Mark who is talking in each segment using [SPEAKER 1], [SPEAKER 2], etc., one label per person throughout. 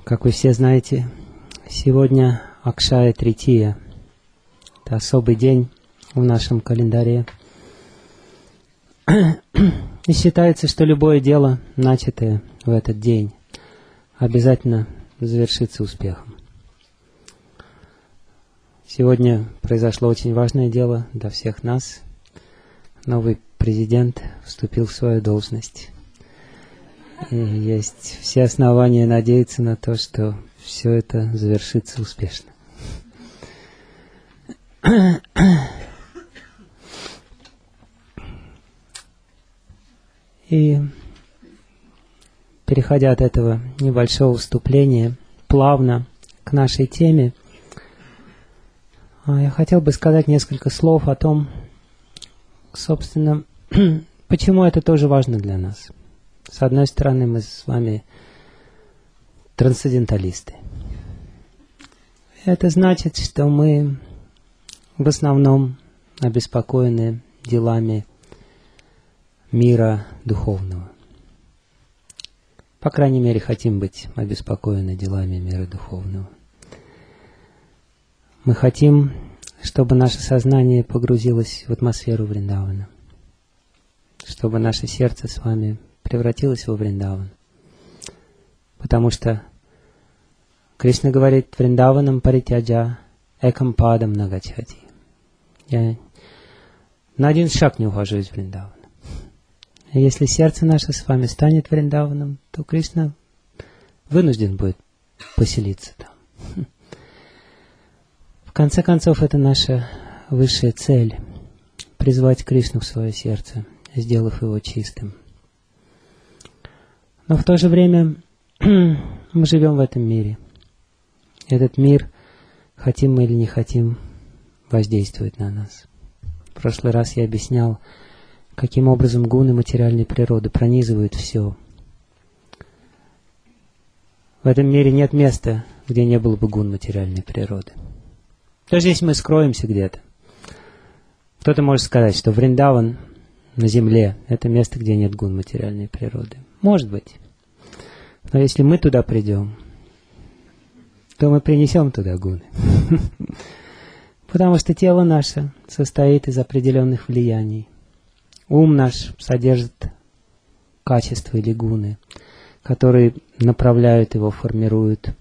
[SPEAKER 1] Как вы все знаете, сегодня Акшая Трития. Это особый день в нашем календаре. И считается, что любое дело, начатое в этот день, обязательно завершится успехом. Сегодня произошло очень важное дело для всех нас. Новый президент вступил в свою должность. И есть все основания надеяться на то, что все это завершится успешно. И переходя от этого небольшого вступления плавно к нашей теме, я хотел бы сказать несколько слов о том, собственно, почему это тоже важно для нас. С одной стороны, мы с вами трансценденталисты. Это значит, что мы в основном обеспокоены делами мира духовного. По крайней мере, хотим быть обеспокоены делами мира духовного. Мы хотим, чтобы наше сознание погрузилось в атмосферу Вриндавана, чтобы наше сердце с вами превратилось во Вриндаван. Потому что Кришна говорит: Вриндаванам паритяджа экам падам нагачати. Я на один шаг не ухожу из Вриндавана. И если сердце наше с вами станет Вриндаваном, то Кришна вынужден будет поселиться там. В конце концов, это наша высшая цель — призвать Кришну в свое сердце, сделав его чистым. Но в то же время мы живем в этом мире. Этот мир, хотим мы или не хотим, воздействует на нас. В прошлый раз я объяснял, каким образом гуны материальной природы пронизывают все. В этом мире нет места, где не было бы гун материальной природы. Даже если мы скроемся где-то, кто-то может сказать, что Вриндаван на земле — это место, где нет гун материальной природы. Может быть. Но если мы туда придем, то мы принесем туда гуны. Потому что тело наше состоит из определенных влияний. Ум наш содержит качества или гуны, которые направляют его, формируют,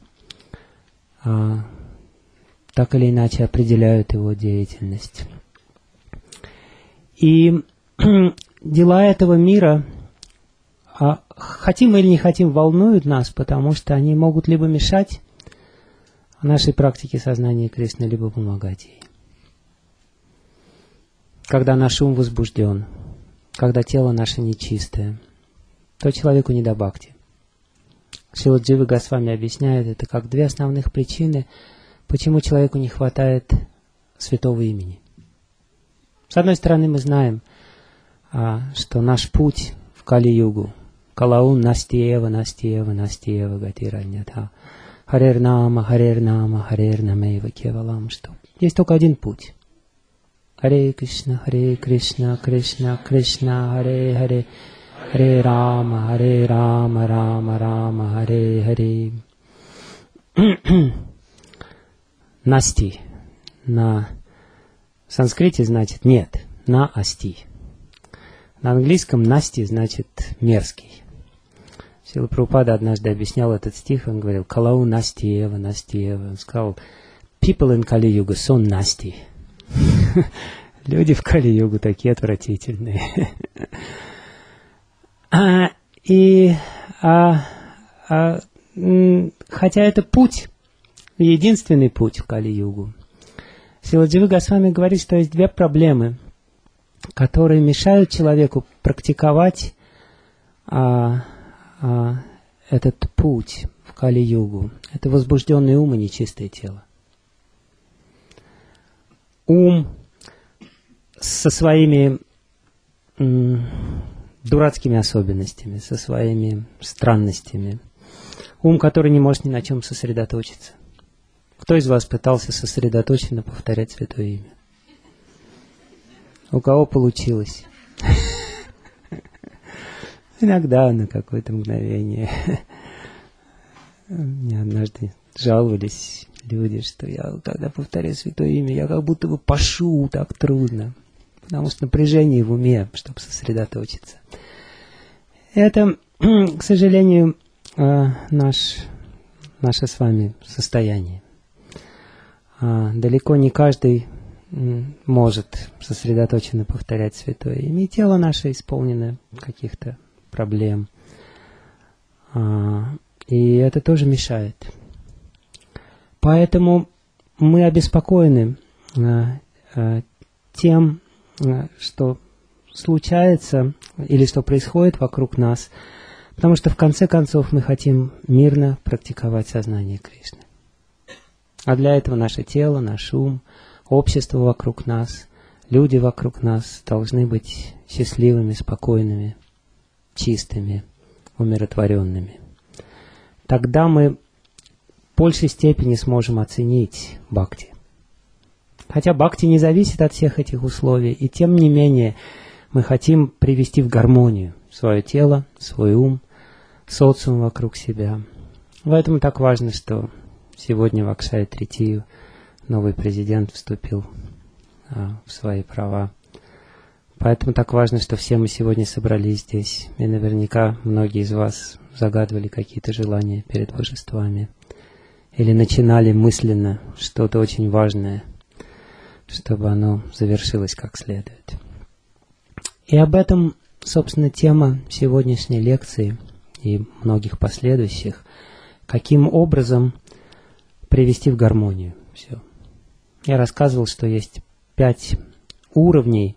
[SPEAKER 1] так или иначе определяют его деятельность. И дела этого мира, хотим мы или не хотим, волнуют нас, потому что они могут либо мешать нашей практике сознания Кришны, либо помогать ей. Когда наш ум возбужден, когда тело наше нечистое, то человеку не до бхакти. Шрила Джива Госвами объясняет это как две основных причины, почему человеку не хватает святого имени. С одной стороны, мы знаем, что наш путь в Кали-югу — Калаун настиева, настиева, настиева гатираньята, харер нама, харер намейва кевалам, что есть только один путь. Харе Кришна, Кришна, Кришна, Харе Харе, Харе Рама, Рама, Рама, Харе Харе. Насти на санскрите значит нет, на асти. На английском насти значит мерзкий. Шрила Прабхупада однажды объяснял этот стих, он говорил: Калау настиева, настиева. Он сказал: People in Kali-yuga so nasty. Люди в Кали-югу такие отвратительные. Хотя это путь, единственный путь в Кали-югу. Шрила Джива Госвами говорит, что есть две проблемы, которые мешают человеку практиковать этот путь в Кали-югу. Это возбужденный ум и нечистое тело. Ум со своими дурацкими особенностями, со своими странностями. Ум, который не может ни на чем сосредоточиться. Кто из вас пытался сосредоточенно повторять святое имя? У кого получилось? Иногда на какое-то мгновение. Мне однажды жаловались люди, что я, когда повторяю святое имя, я как будто бы пашу, так трудно. Потому что напряжение в уме, чтобы сосредоточиться. Это, к сожалению, наше с вами состояние. Далеко не каждый может сосредоточенно повторять святое имя. И тело наше исполнено каких-то проблем. И это тоже мешает. Поэтому мы обеспокоены тем, что случается или что происходит вокруг нас, потому что в конце концов мы хотим мирно практиковать сознание Кришны. А для этого наше тело, наш ум, общество вокруг нас, люди вокруг нас должны быть счастливыми, спокойными, чистыми, умиротворенными. Тогда мы в большей степени сможем оценить бхакти. Хотя бхакти не зависит от всех этих условий, и тем не менее мы хотим привести в гармонию свое тело, свой ум, социум вокруг себя. Поэтому так важно, что сегодня в Акшая-Тритию новый президент вступил в свои права. Поэтому так важно, что все мы сегодня собрались здесь. И наверняка многие из вас загадывали какие-то желания перед божествами. Или начинали мысленно что-то очень важное, чтобы оно завершилось как следует. И об этом, собственно, тема сегодняшней лекции и многих последующих. Каким образом привести в гармонию все. Я рассказывал, что есть 5 уровней,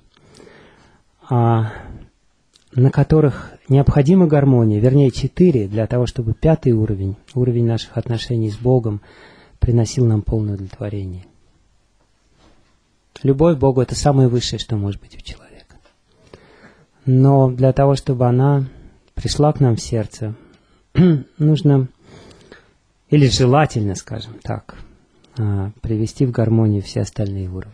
[SPEAKER 1] на которых необходима гармония, вернее 4, для того, чтобы 5-й уровень, уровень наших отношений с Богом, приносил нам полное удовлетворение. Любовь к Богу – это самое высшее, что может быть у человека. Но для того, чтобы она пришла к нам в сердце, нужно, или желательно, скажем так, привести в гармонию все остальные уровни.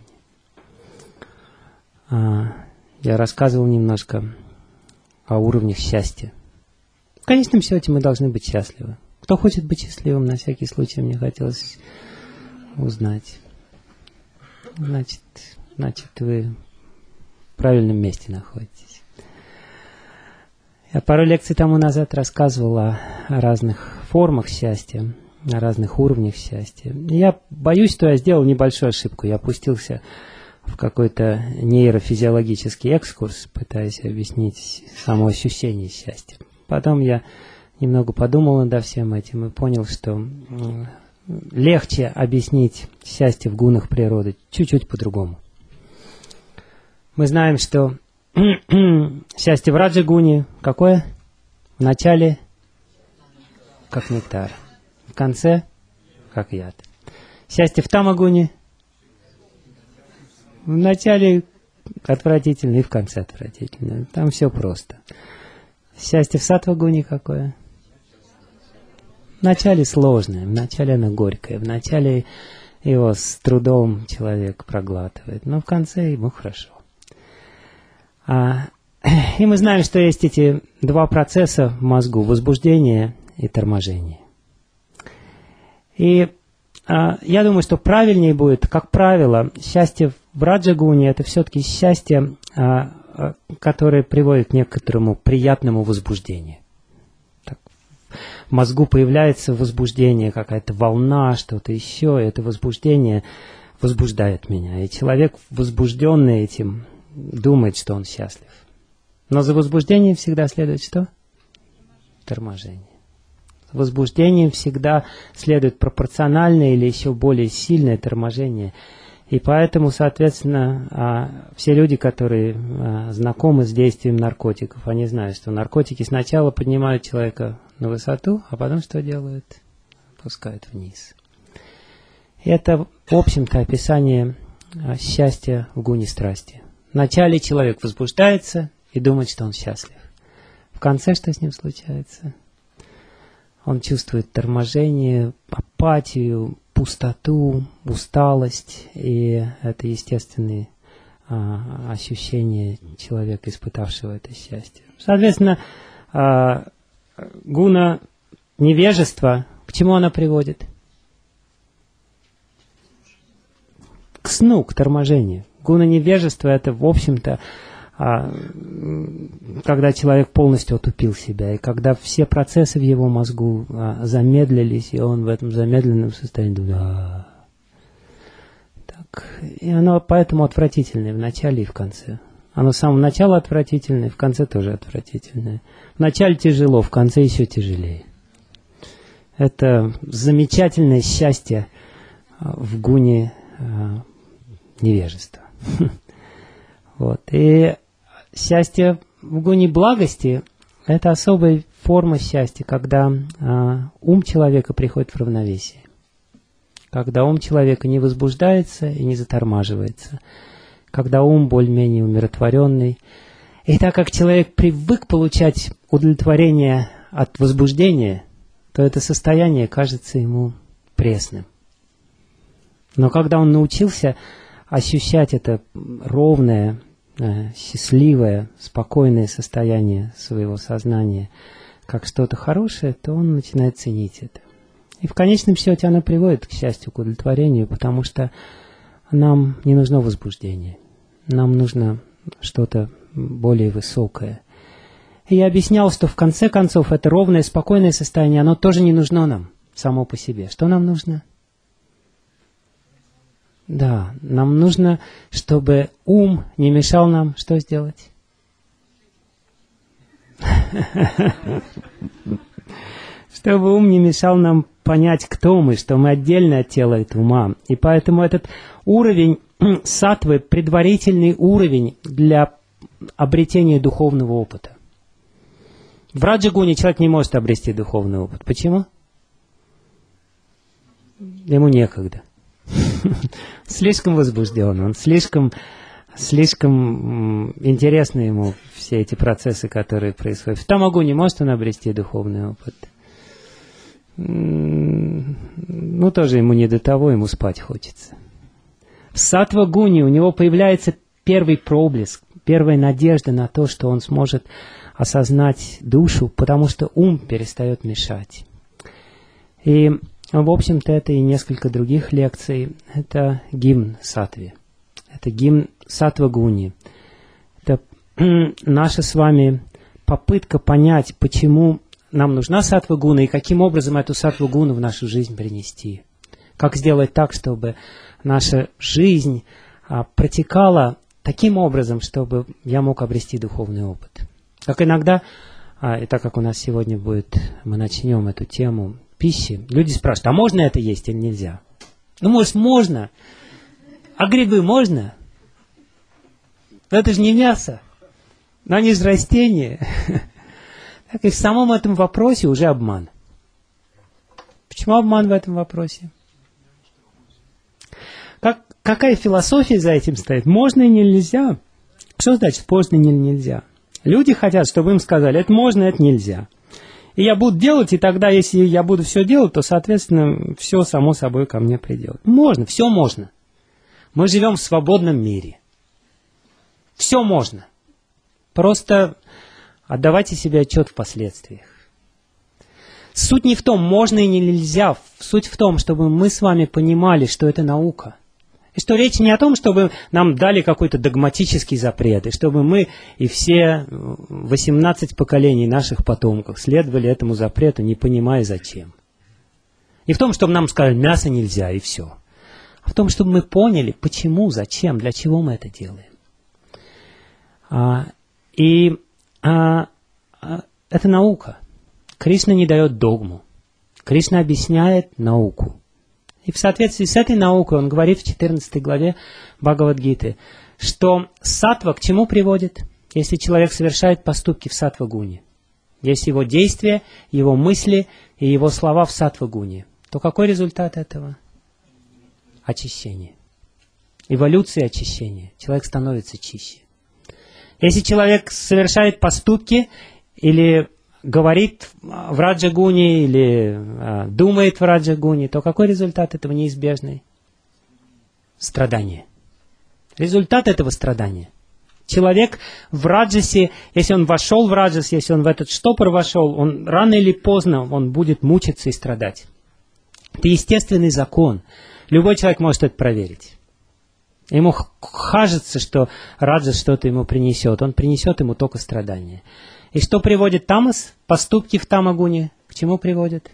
[SPEAKER 1] Я рассказывал немножко о уровнях счастья. В конечном счете мы должны быть счастливы. Кто хочет быть счастливым, на всякий случай мне хотелось узнать. Значит, вы в правильном месте находитесь. Я пару лекций тому назад рассказывал о разных формах счастья, о разных уровнях счастья. Я боюсь, что я сделал небольшую ошибку. Я опустился в какой-то нейрофизиологический экскурс, пытаясь объяснить само ощущение счастья. Потом я немного подумал над всем этим и понял, что легче объяснить счастье в гунах природы чуть-чуть по-другому. Мы знаем, что счастье в раджа-гуне какое? В начале как нектар, в конце как яд. Счастье в тама-гуне в начале отвратительно и в конце отвратительно. Там все просто. Счастье в саттва-гуне какое? В начале сложное, в начале оно горькое, в начале его с трудом человек проглатывает, но в конце ему хорошо. И мы знаем, что есть эти 2 процесса в мозгу: возбуждение и торможение. И я думаю, что правильнее будет, как правило, счастье в раджа-гуне — это все-таки счастье, которое приводит к некоторому приятному возбуждению. Так, в мозгу появляется возбуждение, какая-то волна, что-то еще, и это возбуждение возбуждает меня. И человек, возбужденный этим, думает, что он счастлив. Но за возбуждением всегда следует что? Торможение. Возбуждением всегда следует пропорциональное или еще более сильное торможение. И поэтому, соответственно, все люди, которые знакомы с действием наркотиков, они знают, что наркотики сначала поднимают человека на высоту, а потом что делают? Опускают вниз. И это, в общем-то, описание счастья в гуне страсти. Вначале человек возбуждается и думает, что он счастлив. В конце что с ним случается? Он чувствует торможение, апатию, пустоту, усталость, и это естественные ощущения человека, испытавшего это счастье. Соответственно, гуна невежества К чему она приводит? К сну, к торможению. Гуна невежества — это, в общем-то, когда человек полностью отупил себя, и когда все процессы в его мозгу замедлились, и он в этом замедленном состоянии думает, так, и оно поэтому отвратительное в начале и в конце. Оно с самого начала отвратительное, в конце тоже отвратительное. В начале тяжело, в конце еще тяжелее. Это замечательное счастье в гуне невежества. Вот. И счастье в гуне благости — это особая форма счастья, когда ум человека приходит в равновесие. Когда ум человека не возбуждается и не затормаживается. Когда ум более-менее умиротворенный. И так как человек привык получать удовлетворение от возбуждения, то это состояние кажется ему пресным. Но когда он научился ощущать это ровное, счастливое, спокойное состояние своего сознания как что-то хорошее, то он начинает ценить это. И в конечном счете оно приводит к счастью, к удовлетворению, потому что нам не нужно возбуждение. Нам нужно что-то более высокое. И я объяснял, что в конце концов это ровное, спокойное состояние, оно тоже не нужно нам само по себе. Что нам нужно? Да, нам нужно, чтобы ум не мешал нам что сделать? Чтобы ум не мешал нам понять, кто мы, что мы отдельно от тела от ума. И поэтому этот уровень саттвы — предварительный уровень для обретения духовного опыта. В раджагуне человек не может обрести духовный опыт. Почему? Ему некогда. Слишком возбужден, он слишком интересны ему все эти процессы, которые происходят. В тамагуне может он обрести духовный опыт? Ну, тоже ему не до того, ему спать хочется. В саттва-гуне у него появляется первый проблеск, первая надежда на то, что он сможет осознать душу, потому что ум перестает мешать. И, в общем-то, это и несколько других лекций. Это гимн саттве. Это гимн саттва-гуни. Это наша с вами попытка понять, почему нам нужна саттва-гуна и каким образом эту саттва-гуну в нашу жизнь принести. Как сделать так, чтобы наша жизнь протекала таким образом, чтобы я мог обрести духовный опыт. Как иногда, и так как у нас сегодня будет, мы начнем эту тему пищи, люди спрашивают, а можно это есть или нельзя? Ну, может, можно. А грибы можно? Но это же не мясо. Но они же растения. Так и в самом этом вопросе уже обман. Почему обман в этом вопросе? Какая философия за этим стоит? Можно и нельзя? Что значит можно или нельзя? Люди хотят, чтобы им сказали, это можно, это нельзя. И я буду делать, и тогда, если я буду все делать, то, соответственно, все само собой ко мне придет. Можно, все можно. Мы живем в свободном мире. Все можно. Просто отдавайте себе отчет в последствиях. Суть не в том, можно и нельзя. Суть в том, чтобы мы с вами понимали, что это наука. И что речь не о том, чтобы нам дали какой-то догматический запрет, и чтобы мы и все 18 поколений наших потомков следовали этому запрету, не понимая зачем. Не в том, чтобы нам сказали, мясо нельзя, и все. А в том, чтобы мы поняли, почему, зачем, для чего мы это делаем. Это наука. Кришна не дает догму. Кришна объясняет науку. И в соответствии с этой наукой он говорит в 14 главе Бхагавад-гиты, что саттва к чему приводит, если человек совершает поступки в саттва-гуне? Если его действия, его мысли и его слова в саттва-гуне, то какой результат этого? Очищение. Эволюция очищения. Человек становится чище. Если человек совершает поступки или говорит в раджагуне или думает в раджагуне, то какой результат этого неизбежный? Страдание. Результат этого страдания. Человек в раджасе, если он вошел в раджас, если он в этот штопор вошел, он рано или поздно он будет мучиться и страдать. Это естественный закон. Любой человек может это проверить. Ему кажется, что раджас что-то ему принесет. Он принесет ему только страдания. И что приводит тамас? Поступки в тамагуне к чему приводят?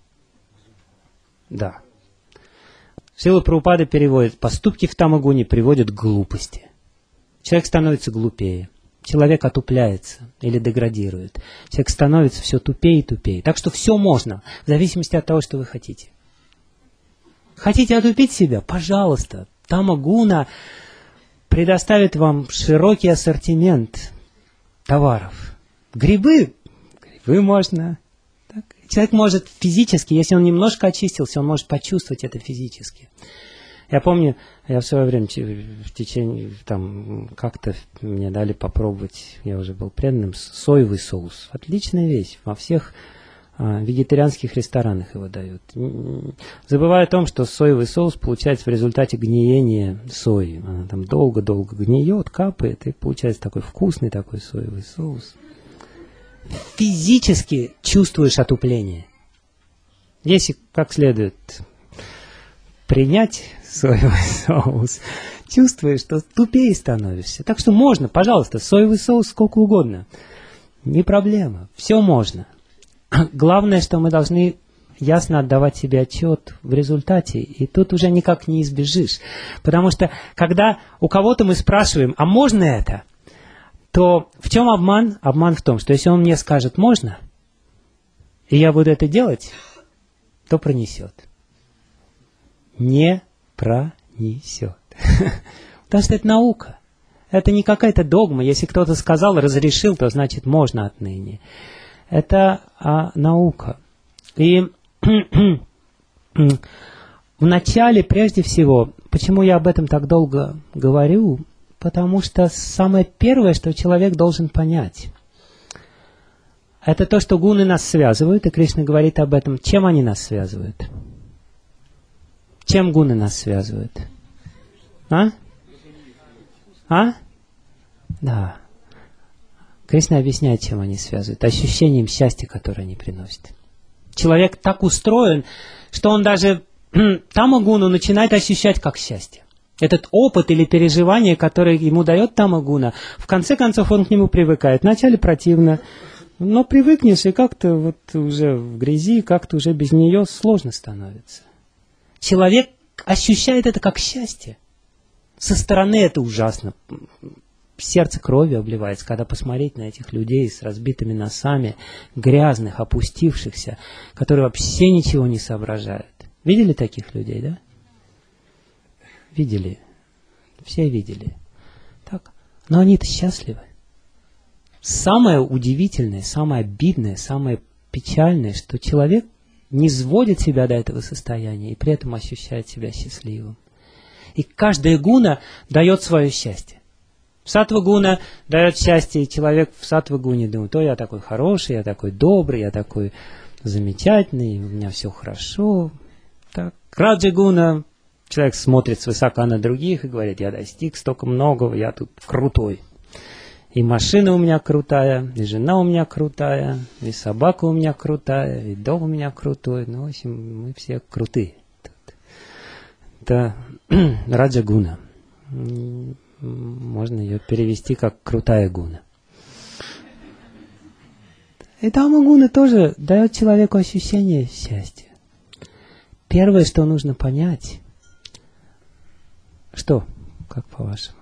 [SPEAKER 1] Да. Шрила Прабхупада переводит: поступки в тамагуне приводят к глупости. Человек становится глупее. Человек отупляется или деградирует. Человек становится все тупее и тупее. Так что все можно, в зависимости от того, что вы хотите. Хотите отупить себя? Пожалуйста. Тамагуна предоставит вам широкий ассортимент товаров. Грибы можно. Так. Человек может физически, если он немножко очистился, он может почувствовать это физически. Я помню, я в свое время в течение, как-то мне дали попробовать, я уже был преданным, соевый соус. Отличная вещь. Во всех вегетарианских ресторанах его дают. Забывая о том, что соевый соус получается в результате гниения сои. Она там долго-долго гниет, капает, и получается такой вкусный такой соевый соус. Физически чувствуешь отупление. Если как следует принять соевый соус, чувствуешь, что тупее становишься. Так что можно, пожалуйста, соевый соус сколько угодно. Не проблема, все можно. Главное, что мы должны ясно отдавать себе отчет в результате, и тут уже никак не избежишь. Потому что, когда у кого-то мы спрашиваем, а можно это, то в чем обман? Обман в том, что если он мне скажет «можно», и я буду это делать, то пронесет. Не пронесет. Потому что это наука. Это не какая-то догма. Если кто-то сказал, разрешил, то значит можно отныне. Это наука. И вначале, прежде всего, почему я об этом так долго говорю, потому что самое первое, что человек должен понять, это то, что гуны нас связывают, и Кришна говорит об этом. Чем они нас связывают? Чем гуны нас связывают? Да. Кришна объясняет, чем они связывают. Ощущением счастья, которое они приносят. Человек так устроен, что он даже тамагуну начинает ощущать как счастье. Этот опыт или переживание, которое ему дает тамагуна, в конце концов он к нему привыкает. Вначале противно, но привыкнешь, и как-то вот уже в грязи, как-то уже без нее сложно становится. Человек ощущает это как счастье. Со стороны это ужасно. Сердце кровью обливается, когда посмотреть на этих людей с разбитыми носами, грязных, опустившихся, которые вообще ничего не соображают. Видели таких людей, да? Видели. Все видели. Так. Но они-то счастливы. Самое удивительное, самое обидное, самое печальное, что человек не сводит себя до этого состояния и при этом ощущает себя счастливым. И каждая гуна дает свое счастье. Саттва-гуна дает счастье, и человек в саттва-гуне думает: я такой хороший, я такой добрый, я такой замечательный, у меня все хорошо. Так. Раджа-гуна, человек смотрит свысока на других и говорит: я достиг столько многого, я тут крутой. И машина у меня крутая, и жена у меня крутая, и собака у меня крутая, и дом у меня крутой. Ну, в общем, мы все крутые. Это раджа-гуна. Можно ее перевести как крутая гуна. И тама-гуна тоже дает человеку ощущение счастья. Первое, что нужно понять, что, как по-вашему?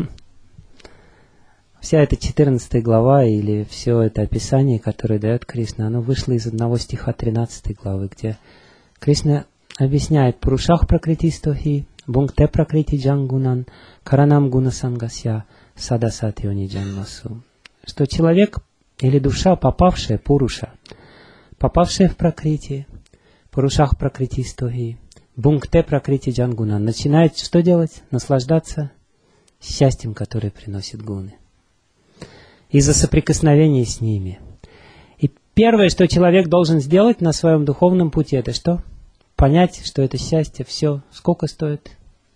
[SPEAKER 1] Вся эта 14 глава или все это описание, которое дает Кришна, оно вышло из одного стиха 13 главы, где Кришна объясняет: «Пурушах пракритистохи, бунгте пракрити джангунан, каранам гуна сангасья, садасатьони джанмасу». Что человек или душа, попавшая, пуруша, попавшая в пракрити, пурушах пракритистохи, бунгте пракрити джангунан, начинает что делать? Наслаждаться счастьем, которое приносит гуны. Из-за соприкосновения с ними. И первое, что человек должен сделать на своем духовном пути, это что? Понять, что это счастье, все. Сколько стоит?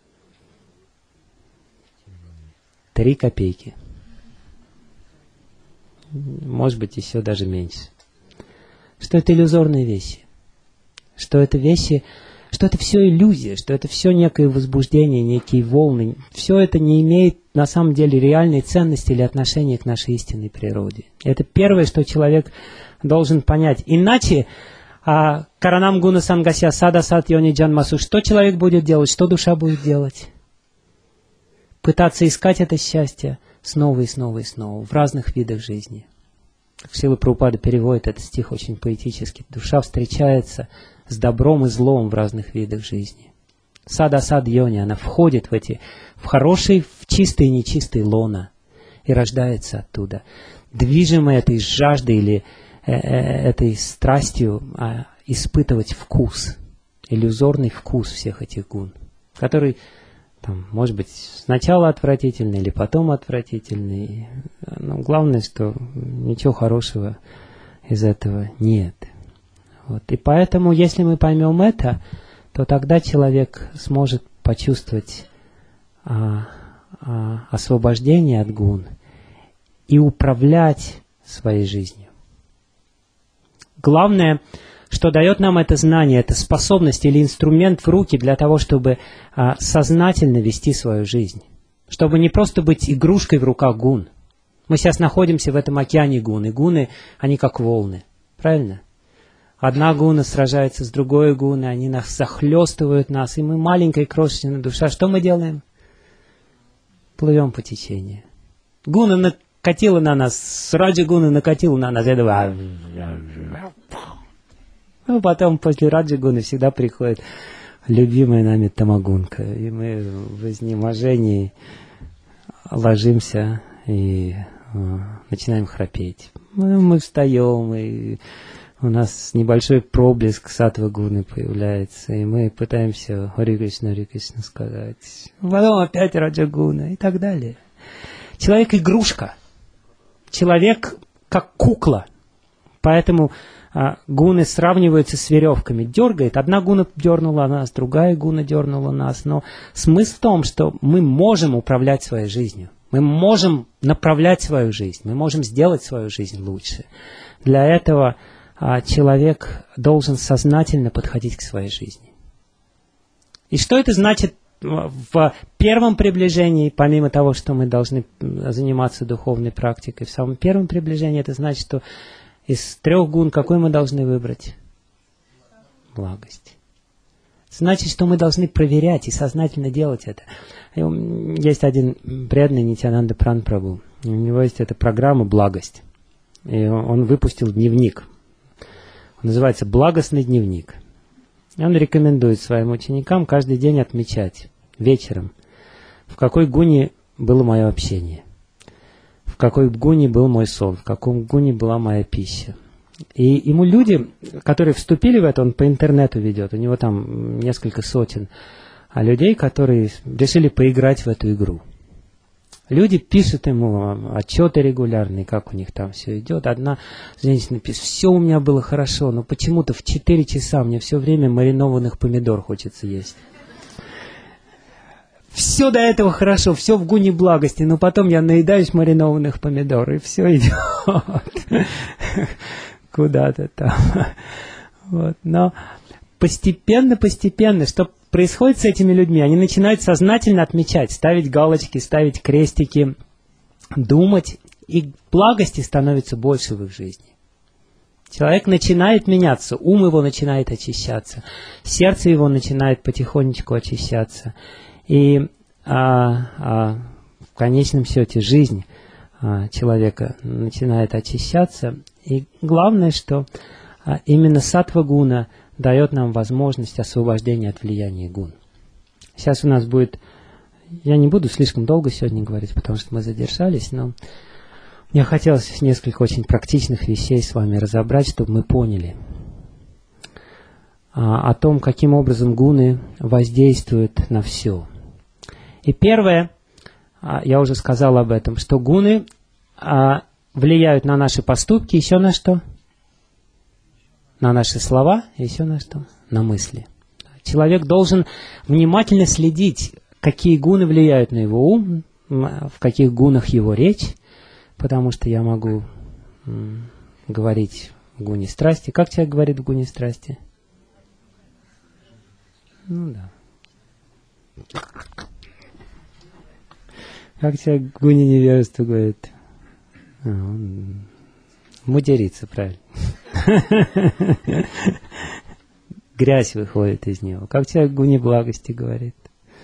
[SPEAKER 1] 3 копейки. Может быть, еще даже меньше. Что это иллюзорные вещи. Что это вещи, что это все иллюзия, что это все некое возбуждение, некие волны. Все это не имеет на самом деле реальной ценности или отношения к нашей истинной природе. Это первое, что человек должен понять. Иначе Каранам Гуна Сангася Сада Сат Йони Джанмасу, что человек будет делать, что душа будет делать? Пытаться искать это счастье снова и снова и снова в разных видах жизни. Шрила Прабхупада переводит этот стих очень поэтически. Душа встречается с добром и злом в разных видах жизни. Сад-асад йони, она входит в хорошие, в чистые и нечистые лона и рождается оттуда. Движимая этой жаждой или этой страстью испытывать вкус, иллюзорный вкус всех этих гун, который, может быть, сначала отвратительный или потом отвратительный. Но главное, что ничего хорошего из этого нет. И поэтому, если мы поймем это, то тогда человек сможет почувствовать освобождение от гун и управлять своей жизнью. Главное, что дает нам это знание, это способность или инструмент в руки для того, чтобы сознательно вести свою жизнь. Чтобы не просто быть игрушкой в руках гун. Мы сейчас находимся в этом океане гун, и гуны, они как волны. Правильно? Одна гуна сражается с другой гуной, они захлестывают нас, и мы маленькая крошечная душа. Что мы делаем? Плывем по течению. Гуна накатила на нас, Раджа гуна накатила на нас. Потом после Раджа гуны всегда приходит любимая нами тамагунка, и мы в изнеможении ложимся и начинаем храпеть. Мы встаем, и у нас небольшой проблеск саттва гуны появляется, и мы пытаемся Харе Кришна сказать. Потом опять Раджа гуна и так далее. Человек игрушка. Человек как кукла. Поэтому гуны сравниваются с веревками. Дергает. Одна гуна дернула нас, другая гуна дернула нас. Но смысл в том, что мы можем управлять своей жизнью. Мы можем направлять свою жизнь. Мы можем сделать свою жизнь лучше. Для этого человек должен сознательно подходить к своей жизни. И что это значит в первом приближении, помимо того, что мы должны заниматься духовной практикой? В самом первом приближении это значит, что из 3 гун какой мы должны выбрать? Благость. Значит, что мы должны проверять и сознательно делать это. Есть один преданный Нитьянанда Прабху. У него есть эта программа «Благость». И он выпустил дневник. Он называется «Благостный дневник». И он рекомендует своим ученикам каждый день отмечать вечером, в какой гуне было мое общение, в какой гуне был мой сон, в каком гуне была моя пища. И ему люди, которые вступили в это, он по интернету ведет, у него там несколько сотен людей, которые решили поиграть в эту игру. Люди пишут ему отчеты регулярные, как у них там все идет. Одна женщина пишет: все у меня было хорошо, но почему-то в 4 часа мне все время маринованных помидор хочется есть. Все до этого хорошо, все в гуне благости, но потом я наедаюсь маринованных помидор, и все идет куда-то там. Но постепенно, что происходит с этими людьми? Они начинают сознательно отмечать, ставить галочки, ставить крестики, думать, и благости становится больше в их жизни. Человек начинает меняться, ум его начинает очищаться, сердце его начинает потихонечку очищаться. И в конечном счете жизнь человека начинает очищаться. И главное, что именно саттва-гуна дает нам возможность освобождения от влияния гун. Сейчас у нас будет... Я не буду слишком долго сегодня говорить, потому что мы задержались, но мне хотелось несколько очень практичных вещей с вами разобрать, чтобы мы поняли о том, каким образом гуны воздействуют на все. И первое, я уже сказал об этом, что гуны влияют на наши поступки, еще на что? На наши слова, еще на что? На мысли. Человек должен внимательно следить, какие гуны влияют на его ум, в каких гунах его речь, потому что я могу говорить в гуне страсти. Как человек говорит в гуне страсти? Ну да. Как человек гуни невежества говорит? Он матерится, правильно. Грязь выходит из него. Как человек гуни благости говорит.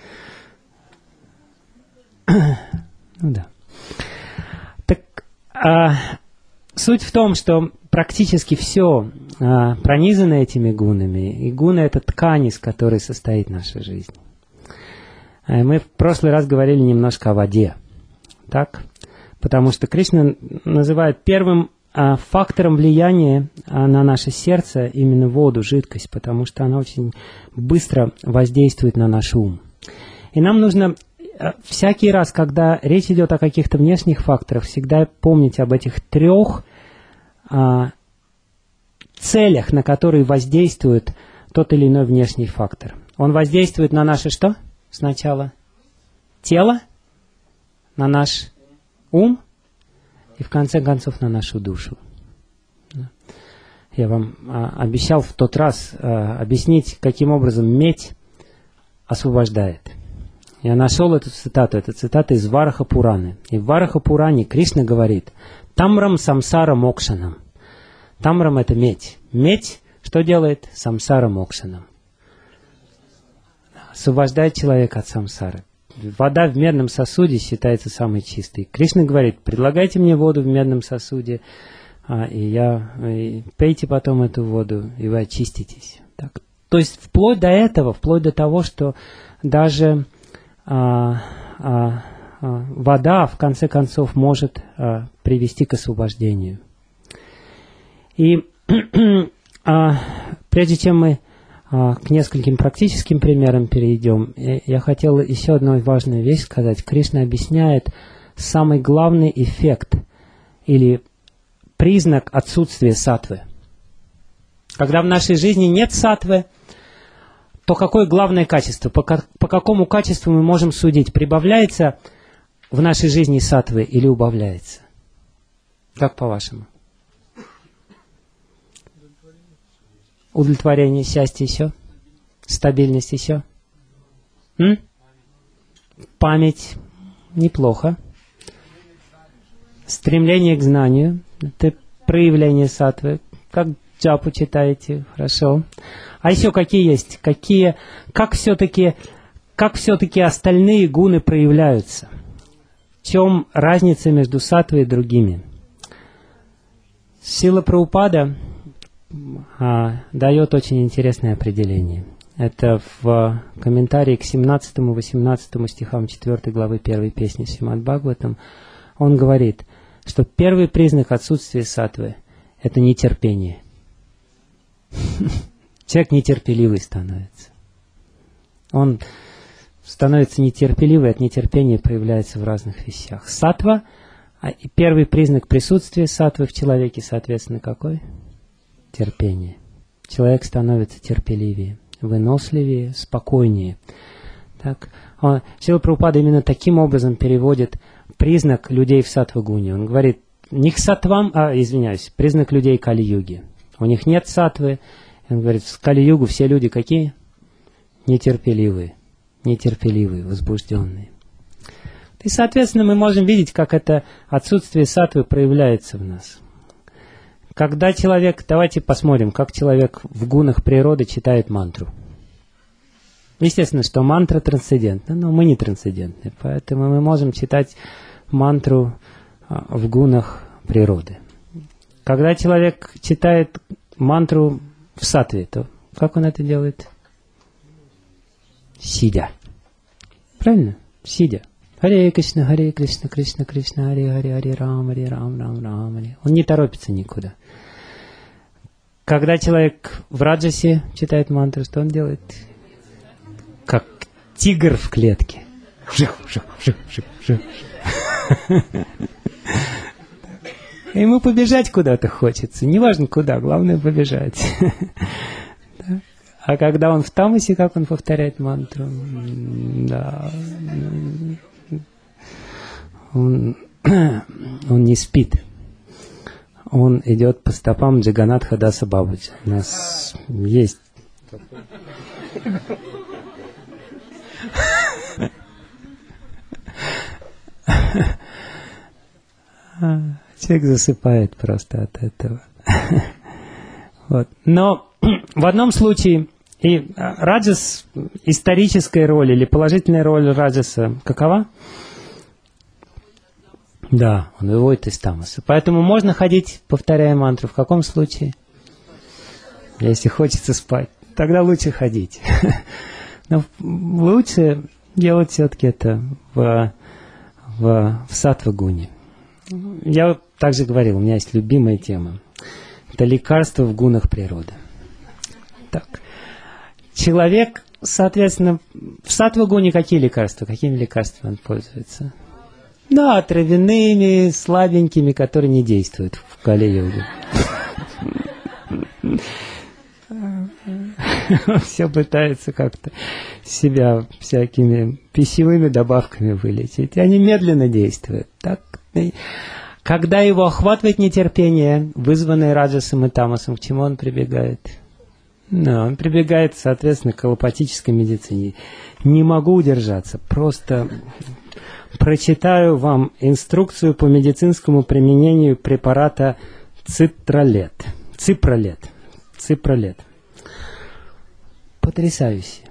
[SPEAKER 1] Ну да. Так суть в том, что практически все пронизано этими гунами. И гуны — это ткань, из которой состоит наша жизнь. Мы в прошлый раз говорили немножко о воде. Так? Потому что Кришна называет первым фактором влияния на наше сердце именно воду, жидкость, потому что она очень быстро воздействует на наш ум. И нам нужно всякий раз, когда речь идет о каких-то внешних факторах, всегда помнить об этих трех целях, на которые воздействует тот или иной внешний фактор. Он воздействует на наше что? Сначала тело, на наш ум и в конце концов на нашу душу. Я вам обещал в тот раз объяснить, каким образом медь освобождает. Я нашел эту цитату. Это цитата из Вараха Пураны. И в Вараха Пуране Кришна говорит: «Тамрам самсара мокшанам». Тамрам — это медь. Медь что делает? Самсара мокшанам. Освобождает человека от самсары. Вода в медном сосуде считается самой чистой. Кришна говорит: предлагайте мне воду в медном сосуде, и пейте потом эту воду, и вы очиститесь. Так. То есть вплоть до этого, вплоть до того, что даже вода в конце концов может привести к освобождению. И прежде чем мы к нескольким практическим примерам перейдем, я хотел еще одну важную вещь сказать. Кришна объясняет самый главный эффект или признак отсутствия саттвы. Когда в нашей жизни нет саттвы, то какое главное качество? По какому качеству мы можем судить? Прибавляется в нашей жизни саттвы или убавляется? Как по-вашему? Удовлетворение, счастье еще? Стабильность еще? Память. Неплохо. Стремление к знанию. Это проявление саттвы. Как джапу читаете? Хорошо. А еще какие есть? Как все-таки остальные гуны проявляются? В чем разница между саттвой и другими? Шрила Прабхупада дает очень интересное определение. Это в комментарии к 17-18 стихам 4 главы 1 песни Шримад Бхагаватам. Он говорит, что первый признак отсутствия саттвы – это нетерпение. Человек нетерпеливый становится. Он становится нетерпеливый, от нетерпения проявляется в разных вещах. Саттва, первый признак присутствия саттвы в человеке, соответственно, какой? Терпение. Человек становится терпеливее, выносливее, спокойнее. Так. Шрила Прабхупада именно таким образом переводит признак людей в саттва-гуне. Он говорит, не к саттвам, признак людей Кали-юги. У них нет саттвы. Он говорит, в Кали-югу все люди какие? Нетерпеливые, возбужденные. И, соответственно, мы можем видеть, как это отсутствие саттвы проявляется в нас. Когда человек, давайте посмотрим, как человек в гунах природы читает мантру. Естественно, что мантра трансцендентна, но мы не трансцендентны, поэтому мы можем читать мантру в гунах природы. Когда человек читает мантру в саттве, то как он это делает? Сидя. Правильно? Сидя. Харе Кришна, Кришна Кришна, Харе Рам, Рам Рам. Он не торопится никуда. Когда человек в раджасе читает мантру, что он делает? Как тигр в клетке. Ему побежать куда-то хочется. Неважно куда, главное побежать. А когда он в тамасе, как он повторяет мантру? Да. Он не спит. Он идет по стопам Джаганатха Даса Бабаджи. У нас есть Человек засыпает просто от этого. Вот. Но в одном случае и раджас, историческая роль или положительная роль раджаса какова? Да, он выводит из тамаса. Поэтому можно ходить, повторяя мантру. В каком случае? Если хочется спать, тогда лучше ходить. Но лучше делать все-таки это в саттва-гуне. Я также говорил, у меня есть любимая тема. Это лекарство в гунах природы. Так. Человек, соответственно, в саттва-гуне какие лекарства? Какими лекарствами он пользуется? Да, травяными, слабенькими, которые не действуют в кали-йоге. Все пытаются как-то себя всякими пищевыми добавками вылечить. И они медленно действуют. Так, когда его охватывает нетерпение, вызванное раджасом и тамасом, к чему он прибегает? Ну, он прибегает, соответственно, к аллопатической медицине. Не могу удержаться, просто прочитаю вам инструкцию по медицинскому применению препарата ципролет. Потрясающе.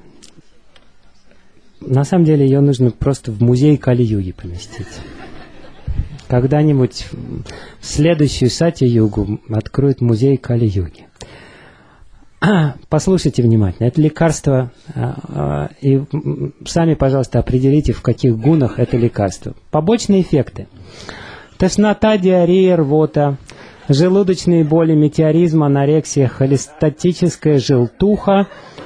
[SPEAKER 1] На самом деле ее нужно просто в музей Кали-юги поместить. Когда-нибудь в следующую сати-югу откроют музей Кали-юги. Послушайте внимательно. Это лекарство, и сами, пожалуйста, определите, в каких гунах это лекарство. Побочные эффекты. Тошнота, диарея, рвота, желудочные боли, метеоризм, анорексия, холестатическая желтуха,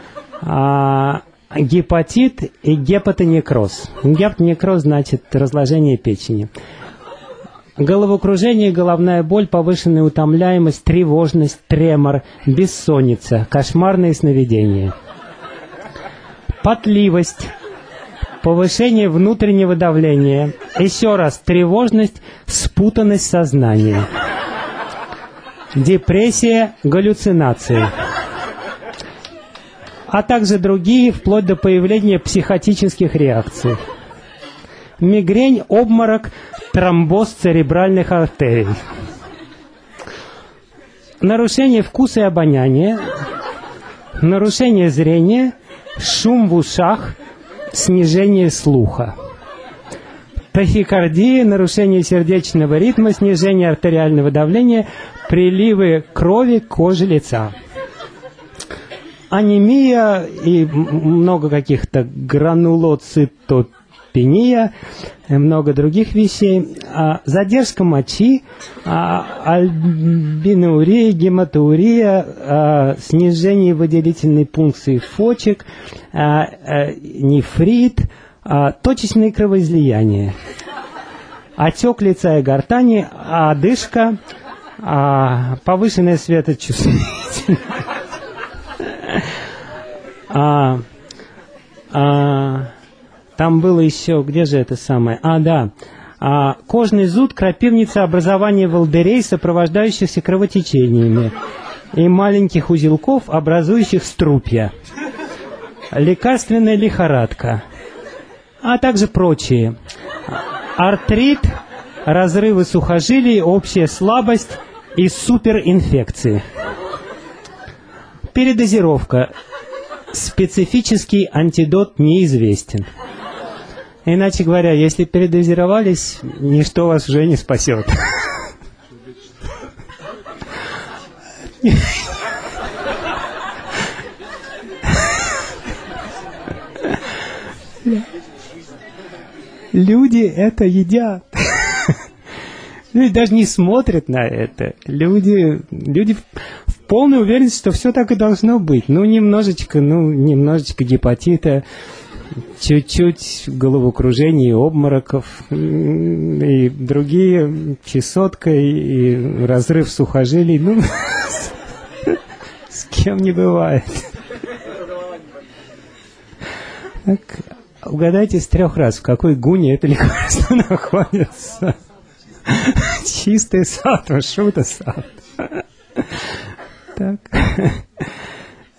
[SPEAKER 1] гепатит и гепатонекроз. Гепатонекроз значит разложение печени. Головокружение, головная боль, повышенная утомляемость, тревожность, тремор, бессонница, кошмарные сновидения. Потливость, повышение внутреннего давления, еще раз тревожность, спутанность сознания. Депрессия, галлюцинации. А также другие, вплоть до появления психотических реакций. Мигрень, обморок, тромбоз церебральных артерий. Нарушение вкуса и обоняния, нарушение зрения, шум в ушах, снижение слуха. Тахикардия, нарушение сердечного ритма, снижение артериального давления, приливы крови к коже лица. Анемия и много каких-то гранулоцитопения, много других вещей. Задержка мочи, альбинурия, гематурия, снижение выделительной функции почек, нефрит, точечные кровоизлияния, отек лица и гортани, одышка, повышенная светочувствительность. Там было еще, где же это самое? Кожный зуд, крапивница, образование волдырей, сопровождающихся кровотечениями, и маленьких узелков, образующих струпья. Лекарственная лихорадка, а также прочие. Артрит, разрывы сухожилий, общая слабость и суперинфекции. Передозировка. Специфический антидот неизвестен. Иначе говоря, если передозировались, ничто вас уже не спасет. Люди это едят. Люди даже не смотрят на это. Люди в полной уверенности, что все так и должно быть. Немножечко гепатита, чуть-чуть головокружения и обмороков, и другие, чесотка, и разрыв сухожилий. С кем не бывает. Так, угадайте с 3 раз, в какой гуне это лекарство находится. Чистый саттва, шута саттва. Так.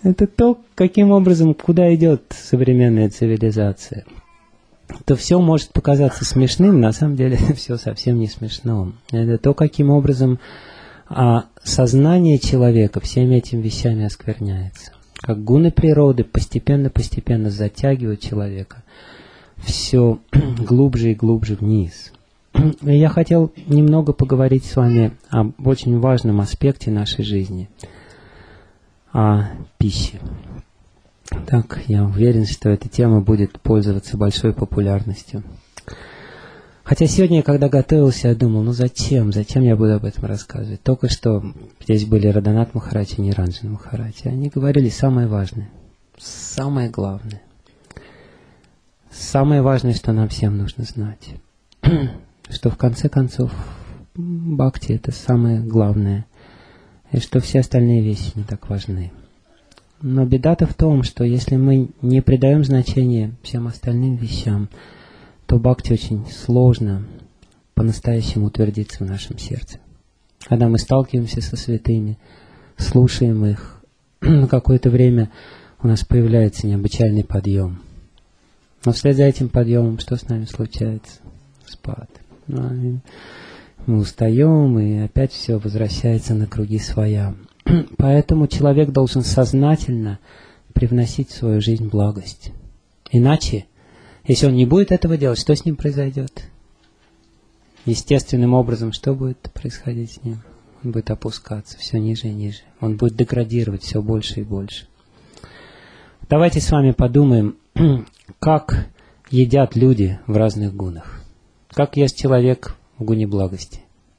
[SPEAKER 1] это то, каким образом, куда идет современная цивилизация. То все может показаться смешным, на самом деле все совсем не смешно. Это то, каким образом сознание человека всеми этими вещами оскверняется. Как гуны природы постепенно затягивают человека все глубже и глубже вниз. И я хотел немного поговорить с вами об очень важном аспекте нашей жизни, о пище. Так, я уверен, что эта тема будет пользоваться большой популярностью. Хотя сегодня, когда готовился, я думал, зачем я буду об этом рассказывать? Только что здесь были Радханат Махарадж и Ниранджан Махарадж. Они говорили самое важное, самое главное. Самое важное, что нам всем нужно знать. Что в конце концов бхакти — это самое главное. И что все остальные вещи не так важны. Но беда-то в том, что если мы не придаем значения всем остальным вещам, то бхакти очень сложно по-настоящему утвердиться в нашем сердце. Когда мы сталкиваемся со святыми, слушаем их, на какое-то время у нас появляется необычайный подъем. Но вслед за этим подъемом что с нами случается? Спад. Мы устаем, и опять все возвращается на круги своя. Поэтому человек должен сознательно привносить в свою жизнь благость. Иначе, если он не будет этого делать, что с ним произойдет? Естественным образом, что будет происходить с ним? Он будет опускаться все ниже и ниже. Он будет деградировать все больше и больше. Давайте с вами подумаем, как едят люди в разных гунах. Как ест человек в гуне благости?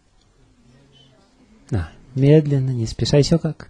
[SPEAKER 1] Медленно, не спеша. Еще как?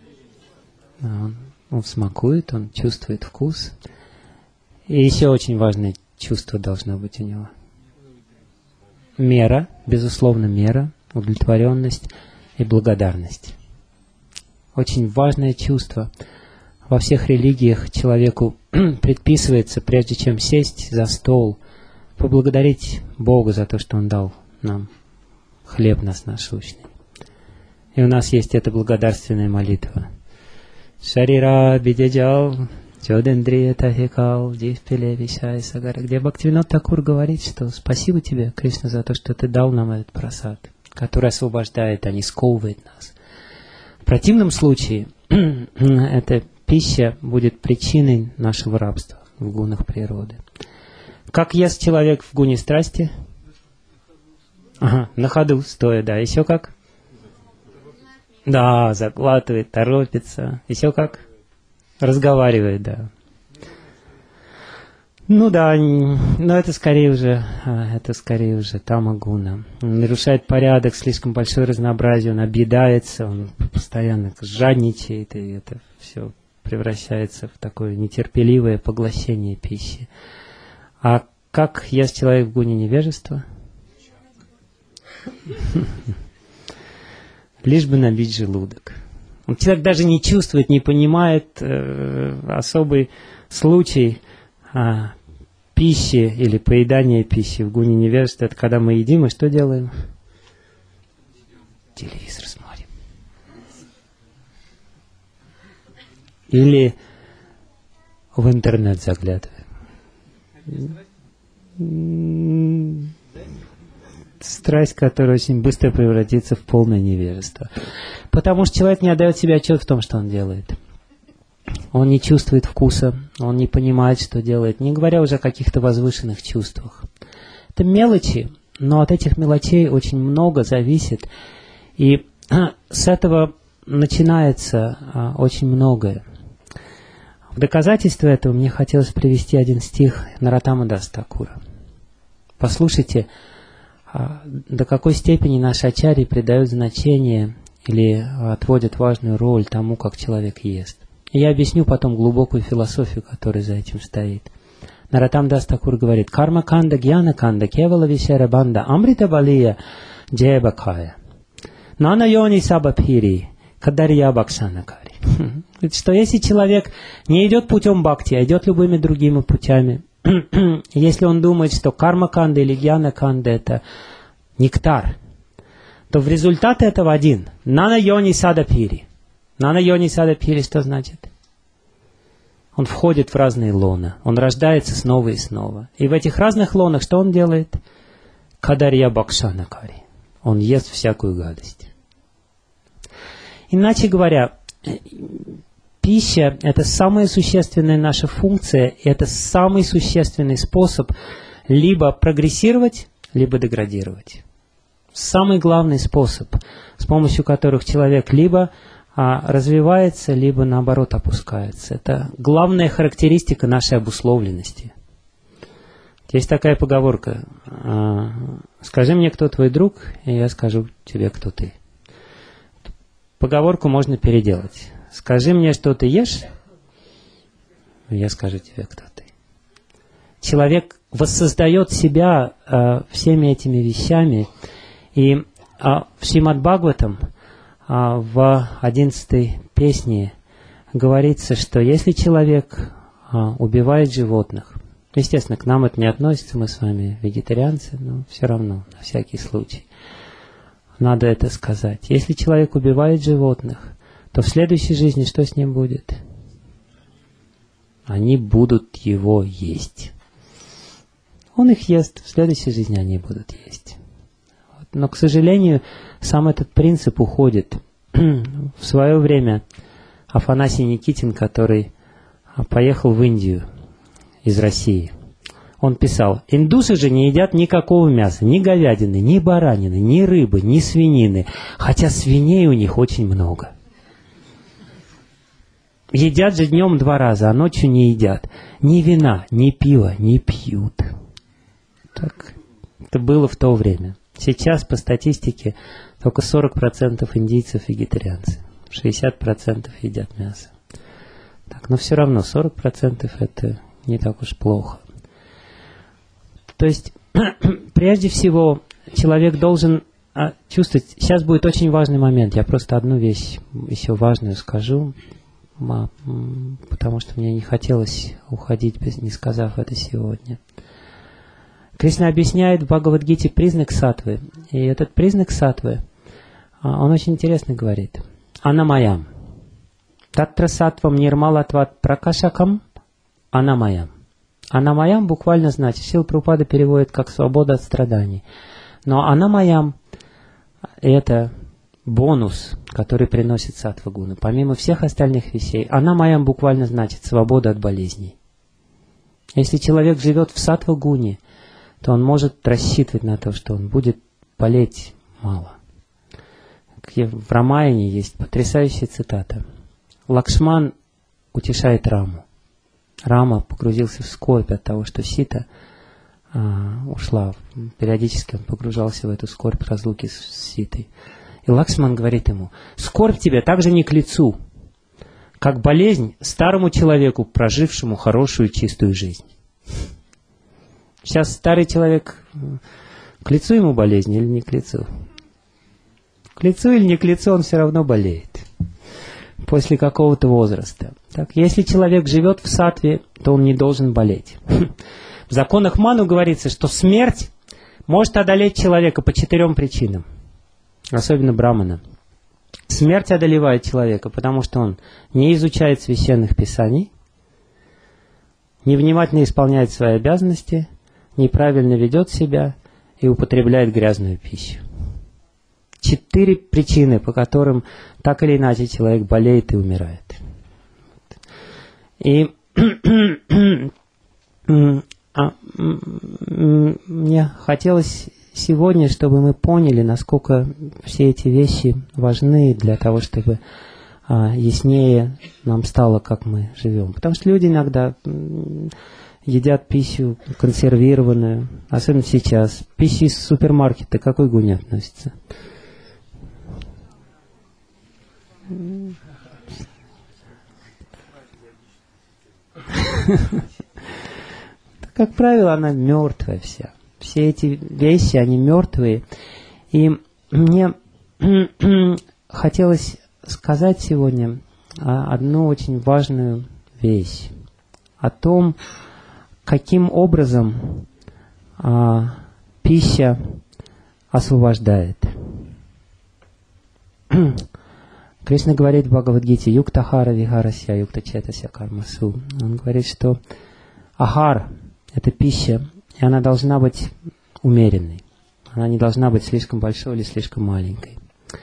[SPEAKER 1] Он смакует, он чувствует вкус. И еще очень важное чувство должно быть у него. Мера, безусловно, мера, удовлетворенность и благодарность. Очень важное чувство. Во всех религиях человеку предписывается, прежде чем сесть за стол, поблагодарить Бога за то, что Он дал нам хлеб нас насущный. И у нас есть эта благодарственная молитва. Шарира бидеджал, чодендрия тахикал, дивпеле вишай сагара, где Бхактивинод Такур говорит, что спасибо тебе, Кришна, за то, что ты дал нам этот прасад, который освобождает, а не сковывает нас. В противном случае эта пища будет причиной нашего рабства в гунах природы. Как ест человек в гуне страсти? На ходу, стоя, да. Еще как? Да, заглатывает, торопится. Еще как? Разговаривает, да. Но это скорее уже тамагуна. Он нарушает порядок, слишком большое разнообразие, он объедается, он постоянно жадничает, и это все превращается в такое нетерпеливое поглощение пищи. А как ест человек в гуне невежества? Лишь бы набить желудок. Человек даже не чувствует, не понимает особый случай пищи или поедания пищи в гуне невежества. Это когда мы едим, и что делаем? Телевизор смотрим. Или в интернет заглядываем. Страсть, которая очень быстро превратится в полное невежество. Потому что человек не отдает себе отчет в том, что он делает. Он не чувствует вкуса, он не понимает, что делает, не говоря уже о каких-то возвышенных чувствах. Это мелочи, но от этих мелочей очень много зависит. И с этого начинается очень многое. В доказательство этого мне хотелось привести один стих Нароттама Даса Такура. Послушайте, до какой степени наши ачарьи придают значение или отводят важную роль тому, как человек ест. И я объясню потом глубокую философию, которая за этим стоит. Нароттама Даса Такур говорит: «Карма канда, гьяна канда, кевала вишера банда, амрита балия, джеба кая. Нана йони сабапхири, кадарья бакшанакари». Что если человек не идет путем бхакти, а идет любыми другими путями, если он думает, что карма-канда или гьяна-канда — это нектар, то в результате этого один. Нана йони садапири. Нана йони садапири что значит? Он входит в разные лона, он рождается снова и снова. И в этих разных лонах что он делает? Кадарья бакшана кари. Он ест всякую гадость. Иначе говоря, пища – это самая существенная наша функция, и это самый существенный способ либо прогрессировать, либо деградировать. Самый главный способ, с помощью которых человек либо развивается, либо наоборот опускается. Это главная характеристика нашей обусловленности. Есть такая поговорка: «Скажи мне, кто твой друг, и я скажу тебе, кто ты». Поговорку можно переделать. «Скажи мне, что ты ешь, и я скажу тебе, кто ты». Человек воссоздает себя всеми этими вещами, и в Шримад Бхагаватам в 11-й песне говорится, что если человек убивает животных, естественно, к нам это не относится, мы с вами вегетарианцы, но все равно, на всякий случай, надо это сказать. Если человек убивает животных, то в следующей жизни что с ним будет? Они будут его есть. Он их ест, в следующей жизни они будут есть. Но, к сожалению, сам этот принцип уходит. В свое время Афанасий Никитин, который поехал в Индию из России, он писал: «Индусы же не едят никакого мяса, ни говядины, ни баранины, ни рыбы, ни свинины, хотя свиней у них очень много. Едят же днем 2 раза, а ночью не едят. Ни вина, ни пива не пьют». Так это было в то время. Сейчас, по статистике, только 40% индийцев вегетарианцы, 60% едят мясо. Так, но все равно 40% это не так уж плохо. То есть, прежде всего, человек должен чувствовать... Сейчас будет очень важный момент. Я просто одну вещь еще важную скажу, потому что мне не хотелось уходить, не сказав это сегодня. Кришна объясняет в Бхагавад-гите признак саттвы. И этот признак саттвы, он очень интересно говорит. Анамаям. Таттра саттвам нирмалатват пракашакам анамаям. Анамаям буквально значит, Шрила Прабхупада переводит как свобода от страданий. Но анамаям это бонус, который приносит саттва-гуна. Помимо всех остальных вещей, анамаям буквально значит свобода от болезней. Если человек живет в саттва-гуне, то он может рассчитывать на то, что он будет болеть мало. В Рамаяне есть потрясающая цитата. Лакшман утешает Раму. Рама погрузился в скорбь от того, что Сита ушла. Периодически он погружался в эту скорбь разлуки с Ситой. И Лакшман говорит ему: «Скорбь тебе также не к лицу, как болезнь старому человеку, прожившему хорошую чистую жизнь». Сейчас старый человек, к лицу ему болезнь или не к лицу? К лицу или не к лицу, он все равно болеет. После какого-то возраста. Так, если человек живет в саттве, то он не должен болеть. В законах Ману говорится, что смерть может одолеть человека по 4 причинам. Особенно брамана. Смерть одолевает человека, потому что он не изучает священных писаний, невнимательно исполняет свои обязанности, неправильно ведет себя и употребляет грязную пищу. 4 причины, по которым так или иначе человек болеет и умирает. И мне хотелось сегодня, чтобы мы поняли, насколько все эти вещи важны для того, чтобы яснее нам стало, как мы живем. Потому что люди иногда едят пищу консервированную, особенно сейчас. Пища из супермаркета к какой гуне относится? Как правило, она мертвая вся. Все эти вещи, они мертвые. И мне хотелось сказать сегодня одну очень важную вещь. О том, каким образом пища освобождает. Кришна говорит в Бхагавад-гите «Юктахара вихарася юкта четася кармасу». Он говорит, что ахар – это пища, и она должна быть умеренной. Она не должна быть слишком большой или слишком маленькой.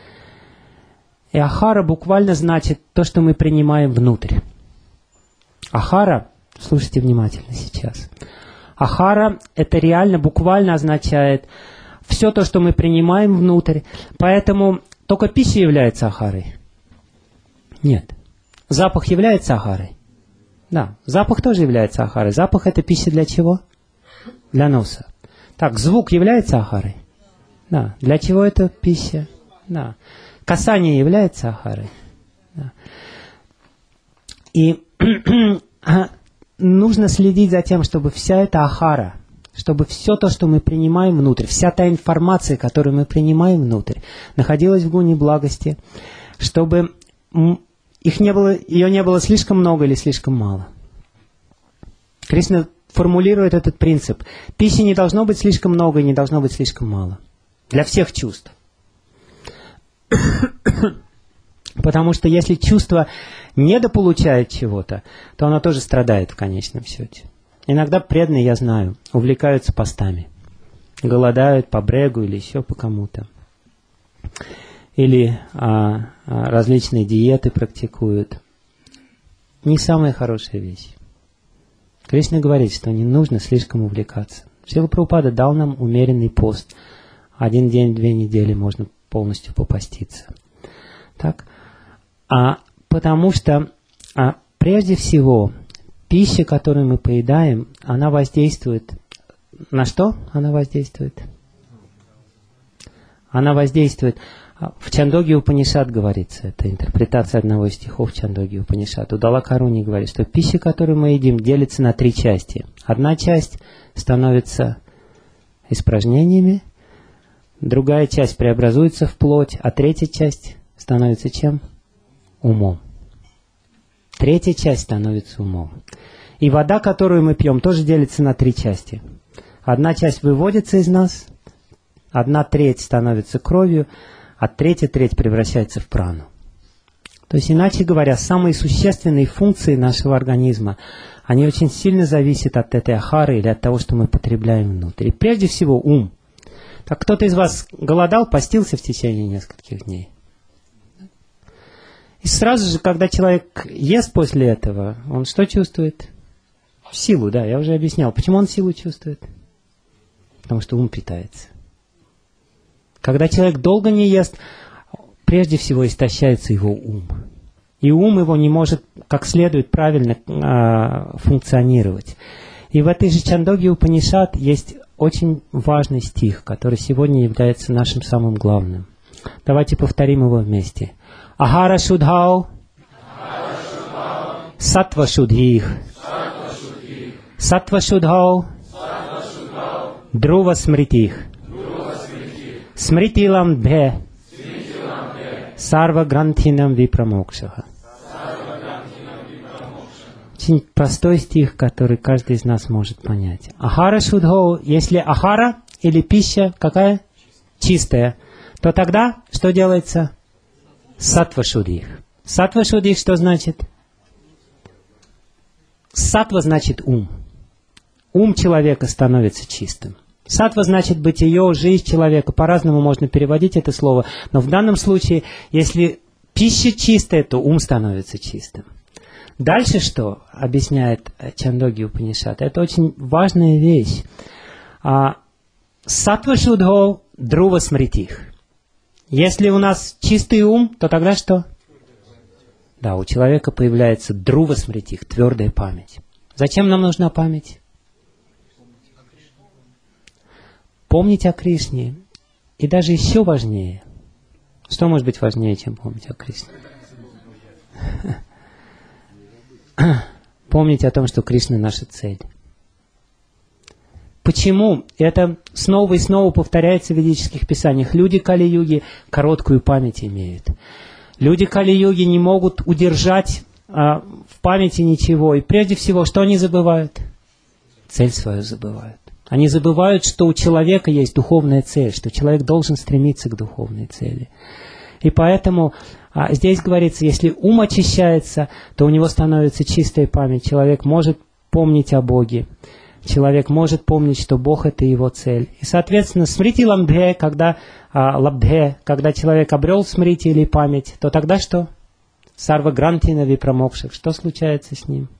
[SPEAKER 1] И ахара буквально значит то, что мы принимаем внутрь. Ахара, слушайте внимательно сейчас. Ахара – это реально, буквально означает все то, что мы принимаем внутрь. Поэтому только пища является ахарой? Нет. Запах является ахарой? Да, запах тоже является ахарой. Запах – это пища для чего? Для носа. Так, звук является ахарой? Да. Для чего это пища? Да. Касание является ахарой? Да. И нужно следить за тем, чтобы вся эта ахара, чтобы все то, что мы принимаем внутрь, вся та информация, которую мы принимаем внутрь, находилась в гуне благости, чтобы ее не было слишком много или слишком мало. Кришна формулирует этот принцип. Пищи не должно быть слишком много и не должно быть слишком мало. Для всех чувств. Потому что если чувство недополучает чего-то, то оно тоже страдает в конечном счете. Иногда преданные, я знаю, увлекаются постами. Голодают по брегу или еще по кому-то. Или различные диеты практикуют. Не самая хорошая вещь. Кришна говорит, что не нужно слишком увлекаться. Шрила Прабхупада дал нам умеренный пост. 1 день, 2 недели можно полностью попаститься. Так? Потому что прежде всего пища, которую мы поедаем, она воздействует... На что она воздействует? Она воздействует... В Чандоги Упанишад говорится, это интерпретация одного из стихов Чандоги Упанишад. Удала Каруни говорит, что пища, которую мы едим, делится на 3 части. Одна часть становится испражнениями, другая часть преобразуется в плоть, а 3-я часть становится чем? Умом. 3-я часть становится умом. И вода, которую мы пьем, тоже делится на 3 части. Одна часть выводится из нас, 1/3 становится кровью, а 3/3 превращается в прану. То есть, иначе говоря, самые существенные функции нашего организма, они очень сильно зависят от этой ахары или от того, что мы потребляем внутрь. И прежде всего ум. Так кто-то из вас голодал, постился в течение нескольких дней? И сразу же, когда человек ест после этого, он что чувствует? Силу, да, я уже объяснял. Почему он силу чувствует? Потому что ум питается. Когда человек долго не ест, прежде всего истощается его ум. И ум его не может как следует правильно функционировать. И в этой же Чандоги Упанишад есть очень важный стих, который сегодня является нашим самым главным. Давайте повторим его вместе. Ахара шудхау, сатва шудхих, сатва шудхау, друва смритих, смритилам бхе, сарва грантхинам випрамокшаха. Очень простой стих, который каждый из нас может понять. Ахара шудхау, если ахара или пища какая? Чистая. То тогда что делается? Сатва шудхих. Сатва шудхих что значит? Сатва значит ум. Ум человека становится чистым. Сатва значит бытие, жизнь человека. По-разному можно переводить это слово. Но в данном случае, если пища чистая, то ум становится чистым. Дальше что объясняет Чандоги Упанишад? Это очень важная вещь. Сатва шудхо друва смритих. Если у нас чистый ум, то тогда что? Да, у человека появляется друва смритих, твердая память. Зачем нам нужна память? Помнить о Кришне. И даже еще важнее. Что может быть важнее, чем помнить о Кришне? Помнить о том, что Кришна наша цель. Почему? Это снова и снова повторяется в ведических писаниях. Люди Кали-юги короткую память имеют. Люди Кали-юги не могут удержать в памяти ничего. И прежде всего, что они забывают? Цель свою забывают. Они забывают, что у человека есть духовная цель, что человек должен стремиться к духовной цели. И поэтому здесь говорится, если ум очищается, то у него становится чистая память. Человек может помнить о Боге. Человек может помнить, что Бог — это его цель. И, соответственно, смрити ламдхе, когда человек обрел смрити или память, то тогда что? Сарва грантина випрамокших. Что случается с ним?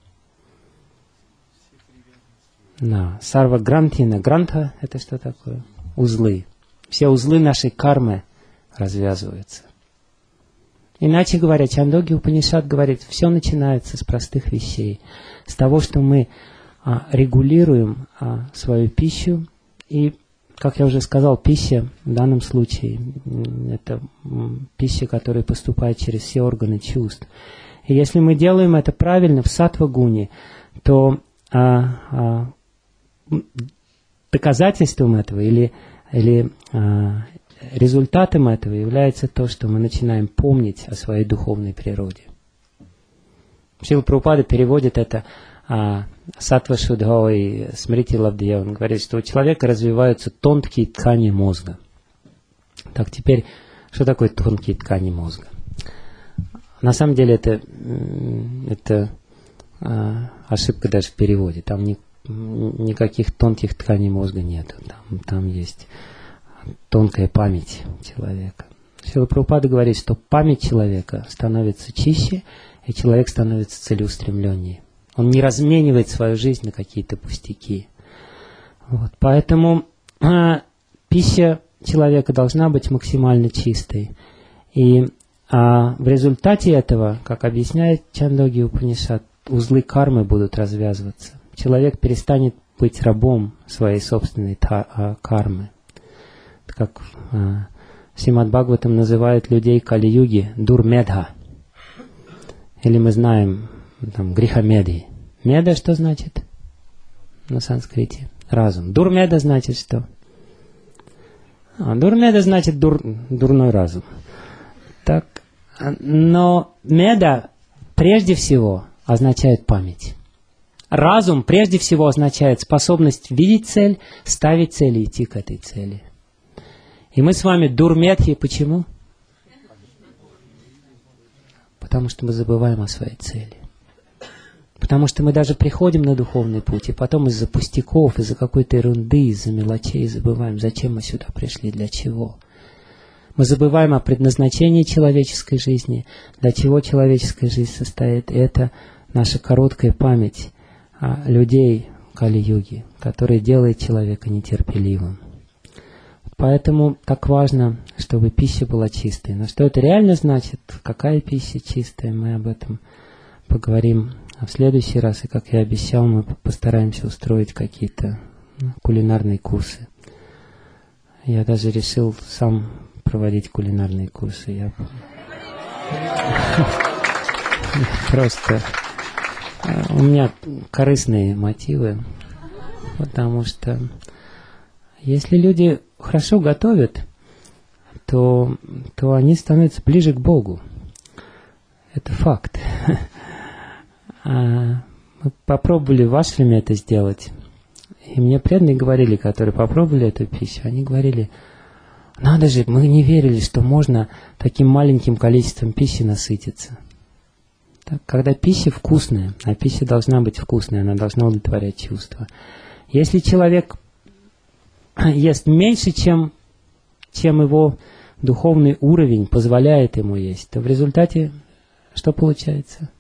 [SPEAKER 1] Сарва грантина. Гранта — это что такое? Узлы. Все узлы нашей кармы развязываются. Иначе говоря, Чандогья Упанишад говорит, все начинается с простых вещей. С того, что мы регулируем свою пищу. И, как я уже сказал, пища в данном случае это пища, которая поступает через все органы чувств. И если мы делаем это правильно в саттва-гуне, то доказательством этого или результатом этого является то, что мы начинаем помнить о своей духовной природе. Шрила Прабхупада переводит это саттва шудха и смрити лабдхья. Он говорит, что у человека развиваются тонкие ткани мозга. Так, теперь, что такое тонкие ткани мозга? На самом деле это ошибка даже в переводе. Там никаких тонких тканей мозга нет. Там есть тонкая память человека. Шрила Прабхупада говорит, что память человека становится чище, и человек становится целеустремленнее. Он не разменивает свою жизнь на какие-то пустяки. Вот. Поэтому пища человека должна быть максимально чистой. И в результате этого, как объясняет Чандогья Упанишад, узлы кармы будут развязываться. Человек перестанет быть рабом своей собственной кармы. Как Шримад Бхагаватам называет людей Кали-юги дурмедха. Или мы знаем грехамедhi. Меда что значит на санскрите? Разум. Дурмеда значит что? Дурмеда значит дурной разум. Так, но меда прежде всего означает память. Разум прежде всего означает способность видеть цель, ставить цель и идти к этой цели. И мы с вами дурмедхи. Почему? Потому что мы забываем о своей цели. Потому что мы даже приходим на духовный путь, и потом из-за пустяков, из-за какой-то ерунды, из-за мелочей забываем, зачем мы сюда пришли, для чего. Мы забываем о предназначении человеческой жизни, для чего человеческая жизнь состоит. И это наша короткая память людей Кали-юги, которая делает человека нетерпеливым. Поэтому так важно, чтобы пища была чистой. Но что это реально значит, какая пища чистая, мы об этом поговорим в следующий раз. И, как я обещал, мы постараемся устроить какие-то кулинарные курсы. Я даже решил сам проводить кулинарные курсы. Я просто... У меня корыстные мотивы, потому что если люди хорошо готовят, то они становятся ближе к Богу. Это факт. Мы попробовали в ашраме это сделать. И мне преданные говорили, которые попробовали эту пищу, они говорили, надо же, мы не верили, что можно таким маленьким количеством пищи насытиться. Так, когда пища вкусная, а пища должна быть вкусной, она должна удовлетворять чувства. Если человек ест меньше, чем его духовный уровень позволяет ему есть, то в результате что получается?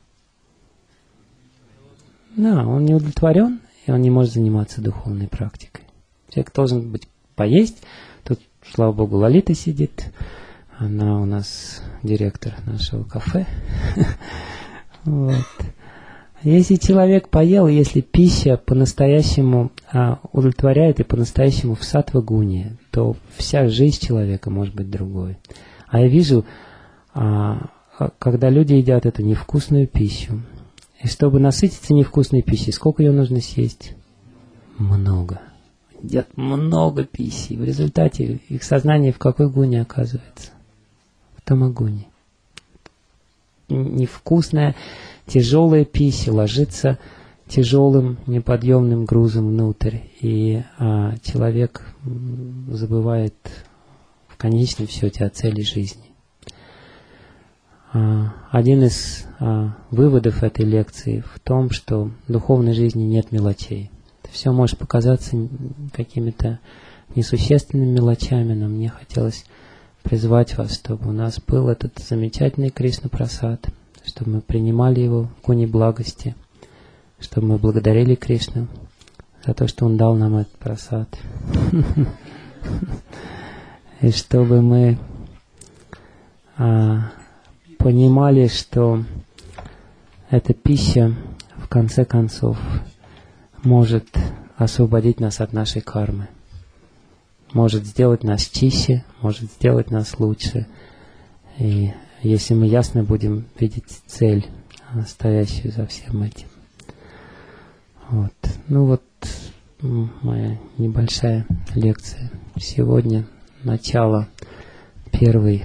[SPEAKER 1] Он не удовлетворен, и он не может заниматься духовной практикой. Человек должен поесть. Тут, слава Богу, Лалита сидит. Она у нас директор нашего кафе. Вот. Если человек поел, если пища по-настоящему удовлетворяет и по-настоящему в саттва-гуне, то вся жизнь человека может быть другой. А я вижу, когда люди едят эту невкусную пищу, и чтобы насытиться невкусной пищей, сколько ее нужно съесть? Много. Едят много пищи. В результате их сознание в какой гуне оказывается? В тамагуне. Невкусная, тяжелая пища ложится тяжелым, неподъемным грузом внутрь. И человек забывает в конечном счете о цели жизни. Один из выводов этой лекции в том, что в духовной жизни нет мелочей. Это все может показаться какими-то несущественными мелочами, но мне хотелось призвать вас, чтобы у нас был этот замечательный Кришна-прасад, чтобы мы принимали его в гуне благости, чтобы мы благодарили Кришну за то, что Он дал нам этот прасад. И чтобы мы понимали, что эта пища, в конце концов, может освободить нас от нашей кармы, может сделать нас чище, может сделать нас лучше. И если мы ясно будем видеть цель, стоящую за всем этим. Вот. Ну вот моя небольшая лекция сегодня, начало первый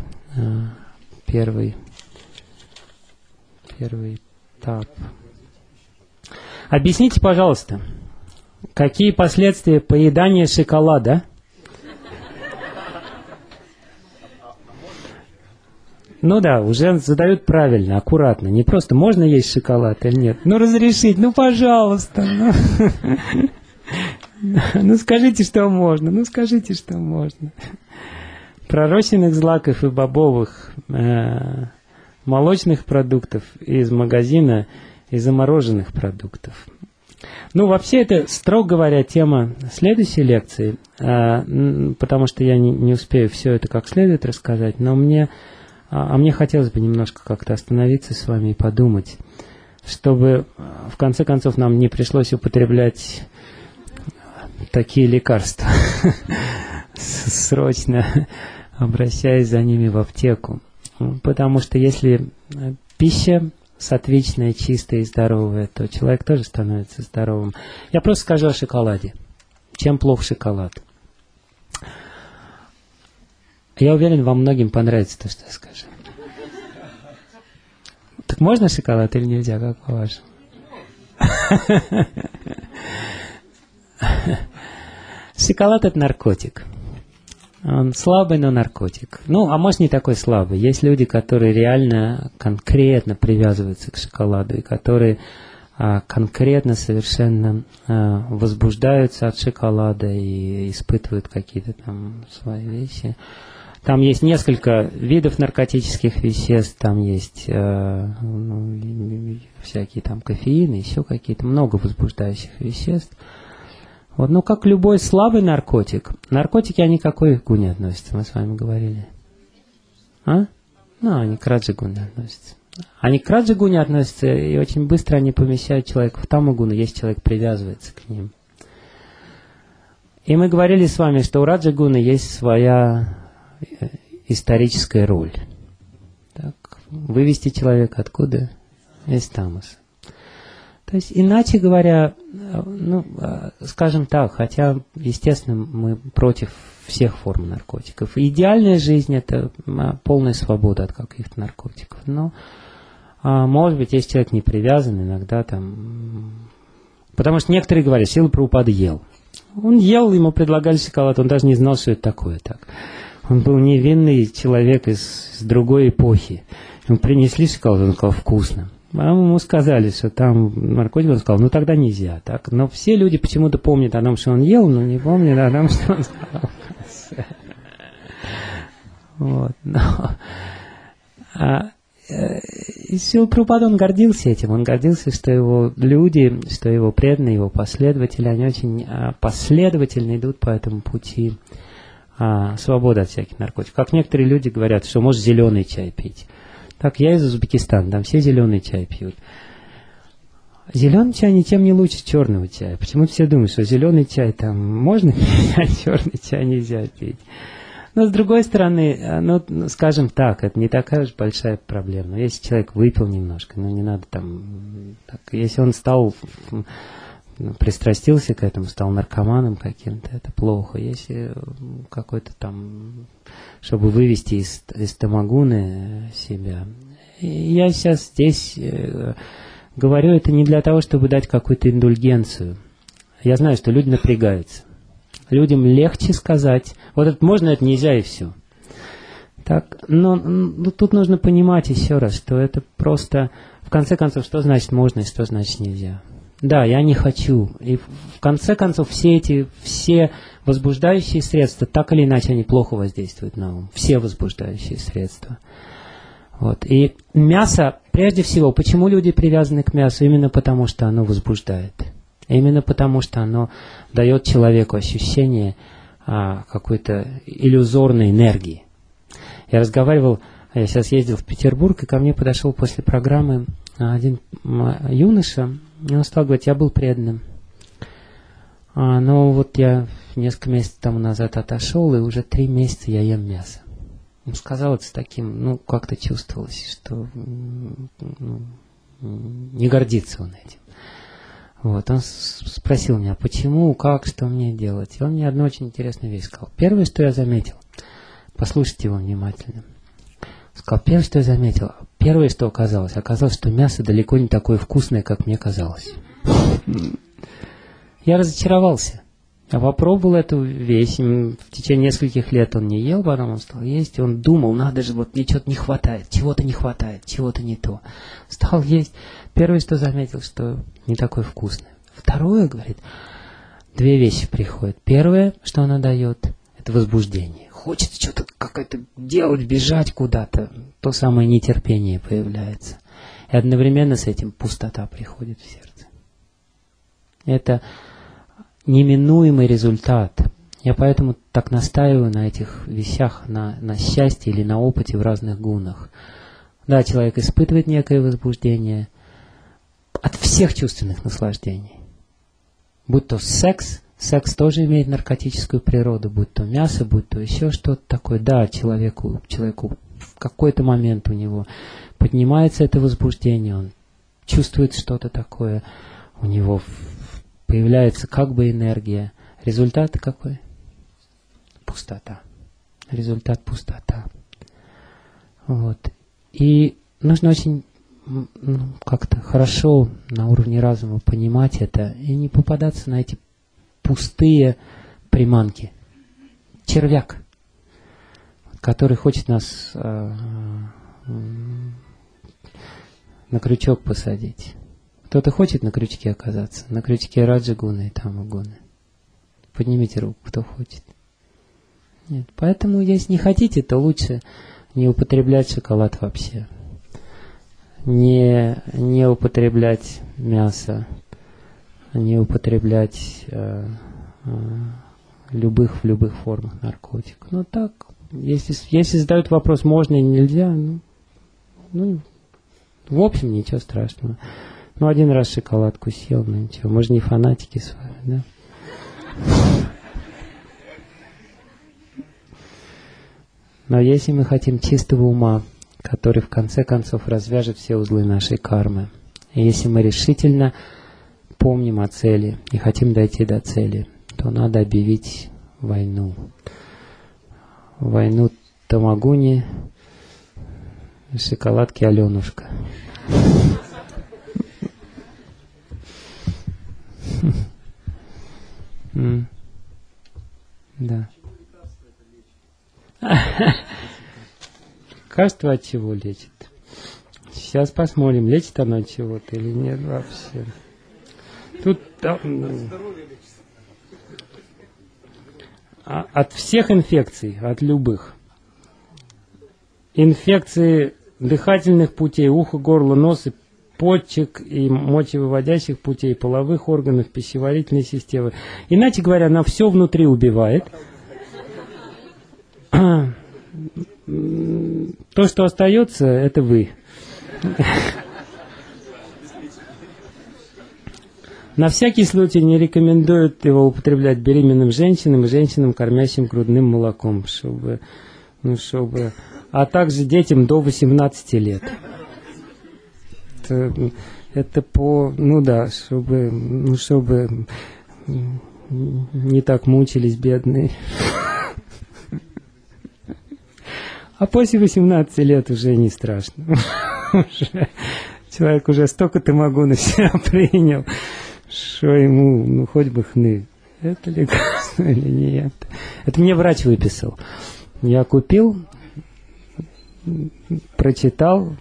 [SPEAKER 1] этап. Объясните, пожалуйста, какие последствия поедания шоколада? Ну да, уже задают правильно, аккуратно. Не просто можно есть шоколад или нет. Ну разрешить, ну пожалуйста. Ну скажите, что можно. Ну скажите, что можно. Пророщенных злаков и бобовых молочных продуктов из магазина и замороженных продуктов. Ну, вообще, это, строго говоря, тема следующей лекции, потому что я не успею все это как следует рассказать, но мне хотелось бы немножко как-то остановиться с вами и подумать, чтобы, в конце концов, нам не пришлось употреблять такие лекарства, срочно обращаясь за ними в аптеку. Потому что если пища сатвичная, чистая и здоровая, то человек тоже становится здоровым. Я просто скажу о шоколаде. Чем плох шоколад? Я уверен, вам многим понравится то, что я скажу. Так можно шоколад или нельзя, как по-вашему? Шоколад – это наркотик. Он слабый, но наркотик. Ну, а может не такой слабый. Есть люди, которые реально конкретно привязываются к шоколаду и которые конкретно совершенно возбуждаются от шоколада и испытывают какие-то там свои вещи. Там есть несколько видов наркотических веществ, там есть всякие там кофеины, еще какие-то, много возбуждающих веществ. Вот, ну, как любой слабый наркотик. Наркотики, они к какой гуне относятся, мы с вами говорили? Ну, они к раджа-гуне относятся. Они к раджа-гуне относятся, и очень быстро они помещают человека в тамагуну, если человек привязывается к ним. И мы говорили с вами, что у раджа-гуны есть своя историческая роль. Так, вывести человека откуда? Из тамаса. То есть, иначе говоря, ну, скажем так, хотя, естественно, мы против всех форм наркотиков. Идеальная жизнь – это полная свобода от каких-то наркотиков. Но, может быть, если человек не привязан, иногда там… Потому что некоторые говорят, Шрила Прабхупада ел. Он ел, ему предлагали шоколад, он даже не знал, что это такое. Так. Он был невинный человек из другой эпохи. Ему принесли шоколад, он сказал, вкусно. А ему сказали, что там наркотик, он сказал, ну тогда нельзя. Так? Но все люди почему-то помнят о том, что он ел, но не помнят о том, что он сказал. Вот. И Шрила Прабхупада, он гордился этим. Он гордился, что его люди, что его преданные, его последователи, они очень последовательно идут по этому пути свободы от всяких наркотиков. Как некоторые люди говорят, что может зеленый чай пить. Так, я из Узбекистана, там все зеленый чай пьют. Зеленый чай ничем не лучше черного чая. Почему-то все думают, что зеленый чай там можно пить, а черный чай нельзя пить. Но с другой стороны, ну, скажем так, это не такая уж большая проблема. Если человек выпил немножко, ну, не надо там… Так, если он стал… пристрастился к этому, стал наркоманом каким-то, это плохо. Если какой-то там, чтобы вывести из тамагуны себя. И я сейчас здесь говорю это не для того, чтобы дать какую-то индульгенцию. Я знаю, что люди напрягаются. Людям легче сказать, вот это можно, это нельзя и все. Так, но тут нужно понимать еще раз, что это просто, в конце концов, что значит можно и что значит нельзя. Да, я не хочу. И в конце концов все возбуждающие средства, так или иначе, они плохо воздействуют на ум. Все возбуждающие средства. Вот. И мясо, прежде всего, почему люди привязаны к мясу? Именно потому, что оно возбуждает. Именно потому, что оно дает человеку ощущение какой-то иллюзорной энергии. Я сейчас ездил в Петербург, и ко мне подошел после программы один юноша, и он стал говорить, я был преданным. Но вот я несколько месяцев тому назад отошел, и уже 3 месяца я ем мясо. Он сказал это с таким, как-то чувствовалось, что не гордится он этим. Вот, он спросил меня, почему, как, что мне делать. И он мне одну очень интересную вещь сказал. Первое, что я заметил, послушайте его внимательно. Сказал, первое, что оказалось, что мясо далеко не такое вкусное, как мне казалось. Я разочаровался. Я попробовал эту вещь, в течение нескольких лет он не ел, потом он стал есть, и он думал, надо же, вот мне что-то не хватает, чего-то не то. Стал есть. Первое, что заметил, что не такое вкусное. Второе, говорит, 2 вещи приходят. Первое, что она дает, это возбуждение. Хочется что-то какое-то делать, бежать куда-то. То самое нетерпение появляется. И одновременно с этим пустота приходит в сердце. Это неминуемый результат. Я поэтому так настаиваю на этих вещах, на счастье или на опыте в разных гунах. Да, человек испытывает некое возбуждение от всех чувственных наслаждений. Будь то секс тоже имеет наркотическую природу, будь то мясо, будь то еще что-то такое. Да, человеку в какой-то момент у него поднимается это возбуждение, он чувствует что-то такое, у него появляется как бы энергия. Результат какой? Пустота. Результат пустота. Вот. И нужно очень как-то хорошо на уровне разума понимать это и не попадаться на эти пустые приманки. Червяк, который хочет нас на крючок посадить. Кто-то хочет на крючке оказаться, на крючке раджа-гуны и тамагуны. Поднимите руку, кто хочет. Нет, поэтому, если не хотите, то лучше не употреблять шоколад вообще. Не употреблять мясо, не употреблять в любых формах наркотиков. Но так, если задают вопрос, можно или нельзя, в общем, ничего страшного. Один раз шоколадку съел, ничего. Мы же не фанатики с вами, да? Но если мы хотим чистого ума, который в конце концов развяжет все узлы нашей кармы, и если мы решительно помним о цели и хотим дойти до цели, то надо объявить войну. Войну тамагуни, шоколадки Аленушка. Да. Лекарство от чего лечит? Сейчас посмотрим, лечит оно от чего-то или нет вообще. Тут от всех инфекций, от любых. Инфекции дыхательных путей, уха, горла, носа, почек и мочевыводящих путей, половых органов, пищеварительной системы. Иначе говоря, она все внутри убивает. То, что остается, это вы. На всякий случай не рекомендуют его употреблять беременным женщинам и женщинам, кормящим грудным молоком, а также детям до 18 лет. Это чтобы не так мучились бедные. А после 18 лет уже не страшно. Человек уже столько тамагу на себя принял, что ему, хоть бы хны. Это лекарство или нет? Это мне врач выписал. Я купил, прочитал,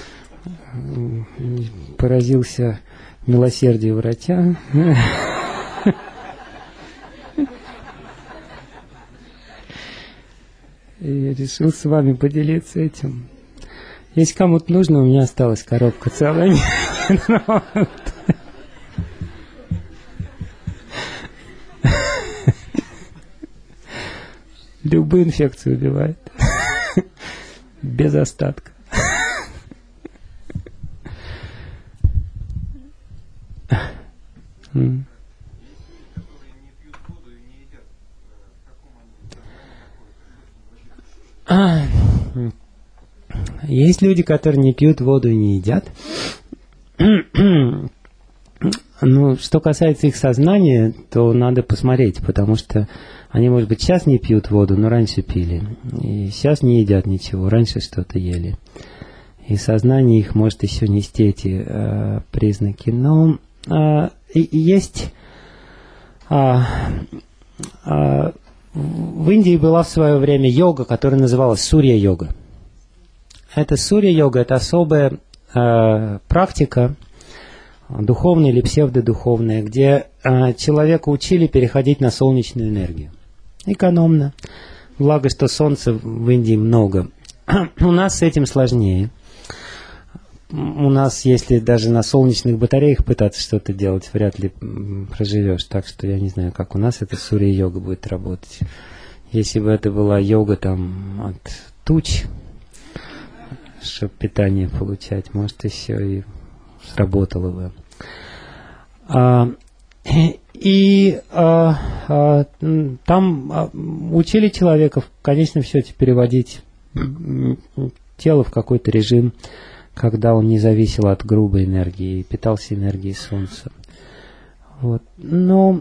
[SPEAKER 1] поразился милосердию врача. И решил с вами поделиться этим. Если кому-то нужно, у меня осталась коробка целая. Любую инфекцию убивает. Без остатка. Есть люди, которые не пьют воду и не едят. Ну, что касается их сознания, то надо посмотреть, потому что они, может быть, сейчас не пьют воду, но раньше пили. И сейчас не едят ничего, раньше что-то ели. И сознание их может еще нести эти признаки. Но есть... в Индии была в свое время йога, которая называлась сурья-йога. Это сурья-йога, это особая практика, духовная или псевдодуховная, где человека учили переходить на солнечную энергию. Экономно. Благо, что солнца в Индии много. У нас с этим сложнее. У нас, если даже на солнечных батареях пытаться что-то делать, вряд ли проживешь. Так что я не знаю, как у нас эта сурья-йога будет работать. Если бы это была йога там от туч, чтобы питание получать, может, еще и сработало бы. Там учили человека в конечном счете переводить тело в какой-то режим, когда он не зависел от грубой энергии и питался энергией солнца. Вот. Но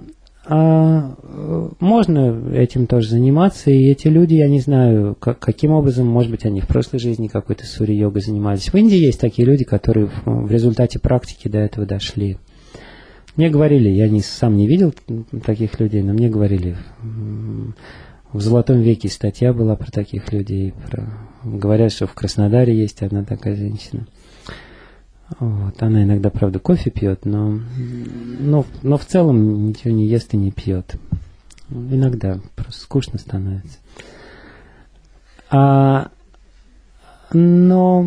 [SPEAKER 1] можно этим тоже заниматься, и эти люди, я не знаю, каким образом, может быть, они в прошлой жизни какой-то сурья-йогой занимались. В Индии есть такие люди, которые в результате практики до этого дошли. Мне говорили, я сам не видел таких людей, но мне говорили, в «Золотом веке» статья была про таких людей. Говорят, что в Краснодаре есть одна такая женщина. Вот. Она иногда, правда, кофе пьет, но в целом ничего не ест и не пьет. Иногда просто скучно становится. Но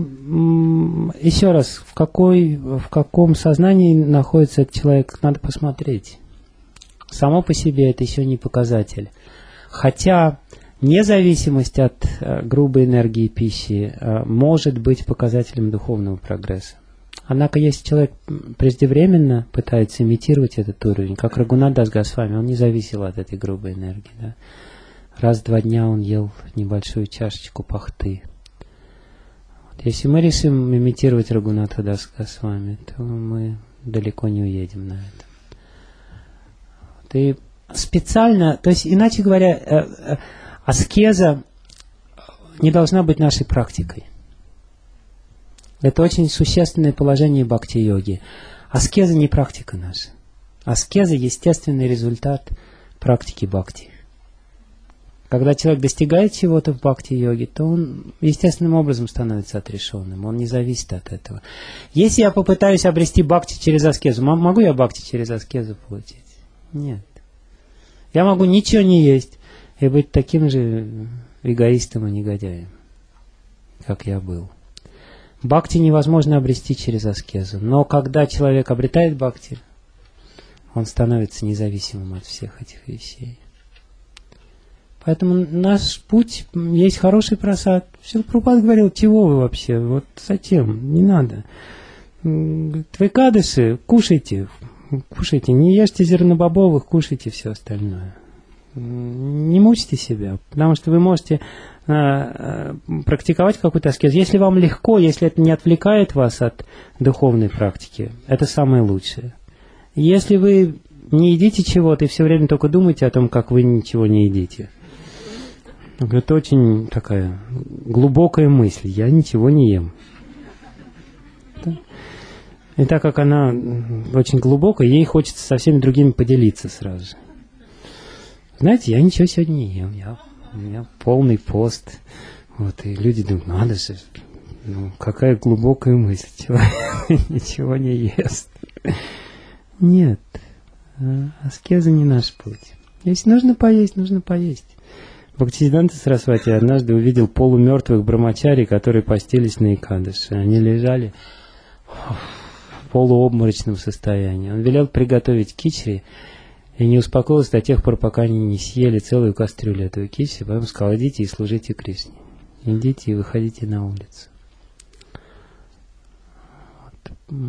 [SPEAKER 1] еще раз, в каком сознании находится этот человек, надо посмотреть. Само по себе это еще не показатель. Хотя независимость от грубой энергии пищи может быть показателем духовного прогресса. Однако, если человек преждевременно пытается имитировать этот уровень, как Рагунат Дас Госвами, он не зависел от этой грубой энергии. Да? Раз в 2 дня он ел небольшую чашечку пахты. Вот. Если мы решим имитировать Рагуната Дас Госвами, то мы далеко не уедем на это. Вот. И специально, то есть, иначе говоря, аскеза не должна быть нашей практикой. Это очень существенное положение бхакти-йоги. Аскеза не практика наша. Аскеза – естественный результат практики бхакти. Когда человек достигает чего-то в бхакти-йоге, то он естественным образом становится отрешенным. Он не зависит от этого. Если я попытаюсь обрести бхакти через аскезу, могу я бхакти через аскезу получить? Нет. Я могу ничего не есть и быть таким же эгоистом и негодяем, как я был. Бхакти невозможно обрести через аскезу. Но когда человек обретает бхакти, он становится независимым от всех этих вещей. Поэтому наш путь, есть хороший прасад. Шрила Прабхупада говорил, чего вы вообще? Вот зачем? Не надо. Твайкадыши, кушайте. Не ешьте зернобобовых, кушайте все остальное. Не мучьте себя, потому что вы можете практиковать какую-то аскезу. Если вам легко, если это не отвлекает вас от духовной практики, это самое лучшее. Если вы не едите чего-то и все время только думаете о том, как вы ничего не едите, это очень такая глубокая мысль. Я ничего не ем. И так как она очень глубокая, ей хочется со всеми другими поделиться сразу же. Знаете, я ничего сегодня не ем. У меня полный пост. Вот, и люди думают, надо же, ну, какая глубокая мысль, человек ничего не ест. Нет, аскеза не наш путь. Если нужно поесть, нужно поесть. Бхактисиданта Сарасвати однажды увидел полумертвых брамачари, которые постились на Экадаши. Они лежали в полуобморочном состоянии. Он велел приготовить кичри и не успокоился до тех пор, пока они не съели целую кастрюлю этого кичри. Потом сказал, идите и служите Кришне. Идите и выходите на улицу. Вот.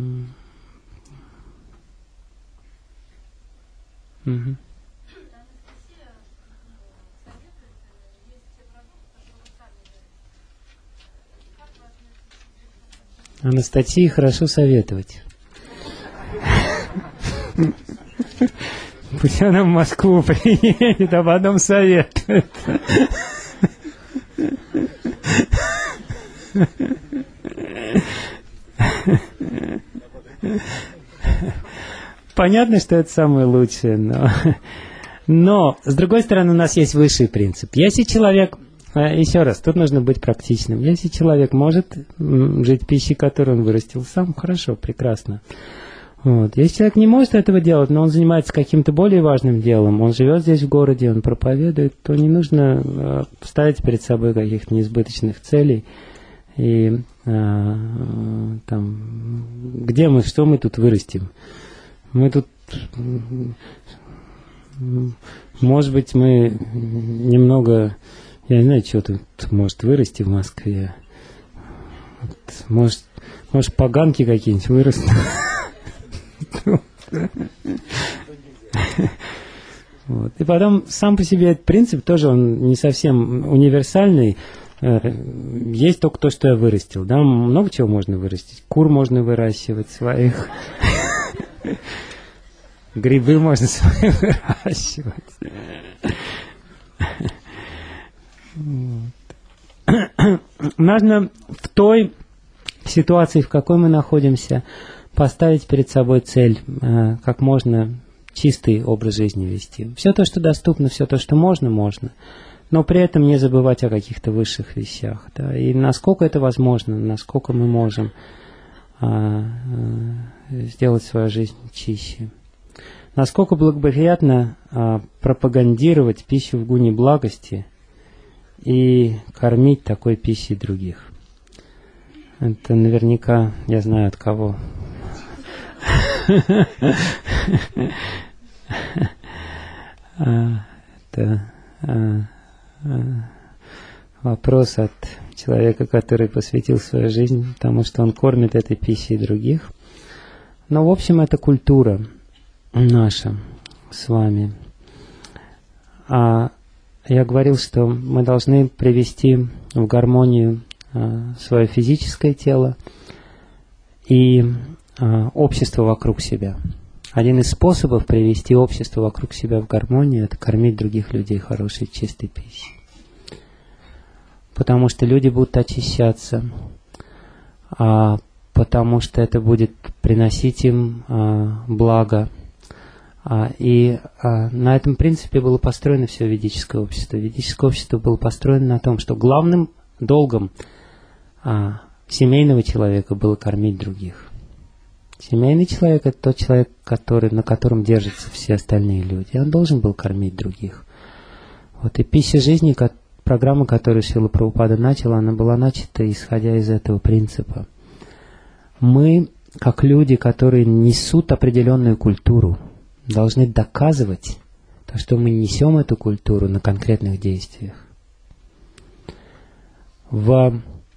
[SPEAKER 1] Угу. Анастасии хорошо советовать. Пусть она в Москву приедет, а потом советует. Понятно, что это самое лучшее, но с другой стороны у нас есть высший принцип. Если человек, еще раз, тут нужно быть практичным. Если человек может жить пищей, которую он вырастил сам, хорошо, прекрасно. Вот. Если человек не может этого делать, но он занимается каким-то более важным делом, он живет здесь в городе, он проповедует, то не нужно ставить перед собой каких-то неизбыточных целей. И там, где мы, что мы тут вырастим? Мы тут, может быть, мы немного, я не знаю, что тут может вырасти в Москве. Может поганки какие-нибудь вырастут. Вот. И потом сам по себе этот принцип тоже он не совсем универсальный. Есть только то, что я вырастил. Да? Много чего можно вырастить. Кур можно выращивать своих. Грибы можно свои выращивать. Нужно в той ситуации, в какой мы находимся, поставить перед собой цель, как можно чистый образ жизни вести. Все то, что доступно, все то, что можно, но при этом не забывать о каких-то высших вещах. Да? И насколько это возможно, насколько мы можем сделать свою жизнь чище. Насколько благоприятно пропагандировать пищу в гуне благости и кормить такой пищей других. Это наверняка, я знаю от кого. Это вопрос от человека, который посвятил свою жизнь тому, что он кормит этой пищей других. Но, в общем, это культура наша с вами. Я говорил, что мы должны привести в гармонию свое физическое тело и общество вокруг себя. Один из способов привести общество вокруг себя в гармонию – это кормить других людей хорошей, чистой пищей. Потому что люди будут очищаться, потому что это будет приносить им благо. И на этом принципе было построено все ведическое общество. Ведическое общество было построено на том, что главным долгом семейного человека было кормить других. Семейный человек – это тот человек, на котором держатся все остальные люди. И он должен был кормить других. Вот и пища жизни, программа, которую Шрила Прабхупада начала, она была начата, исходя из этого принципа. Мы, как люди, которые несут определенную культуру, должны доказывать то, что мы несем эту культуру на конкретных действиях. В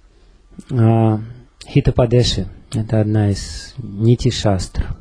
[SPEAKER 1] Хитападеше, это одна из нити шастр,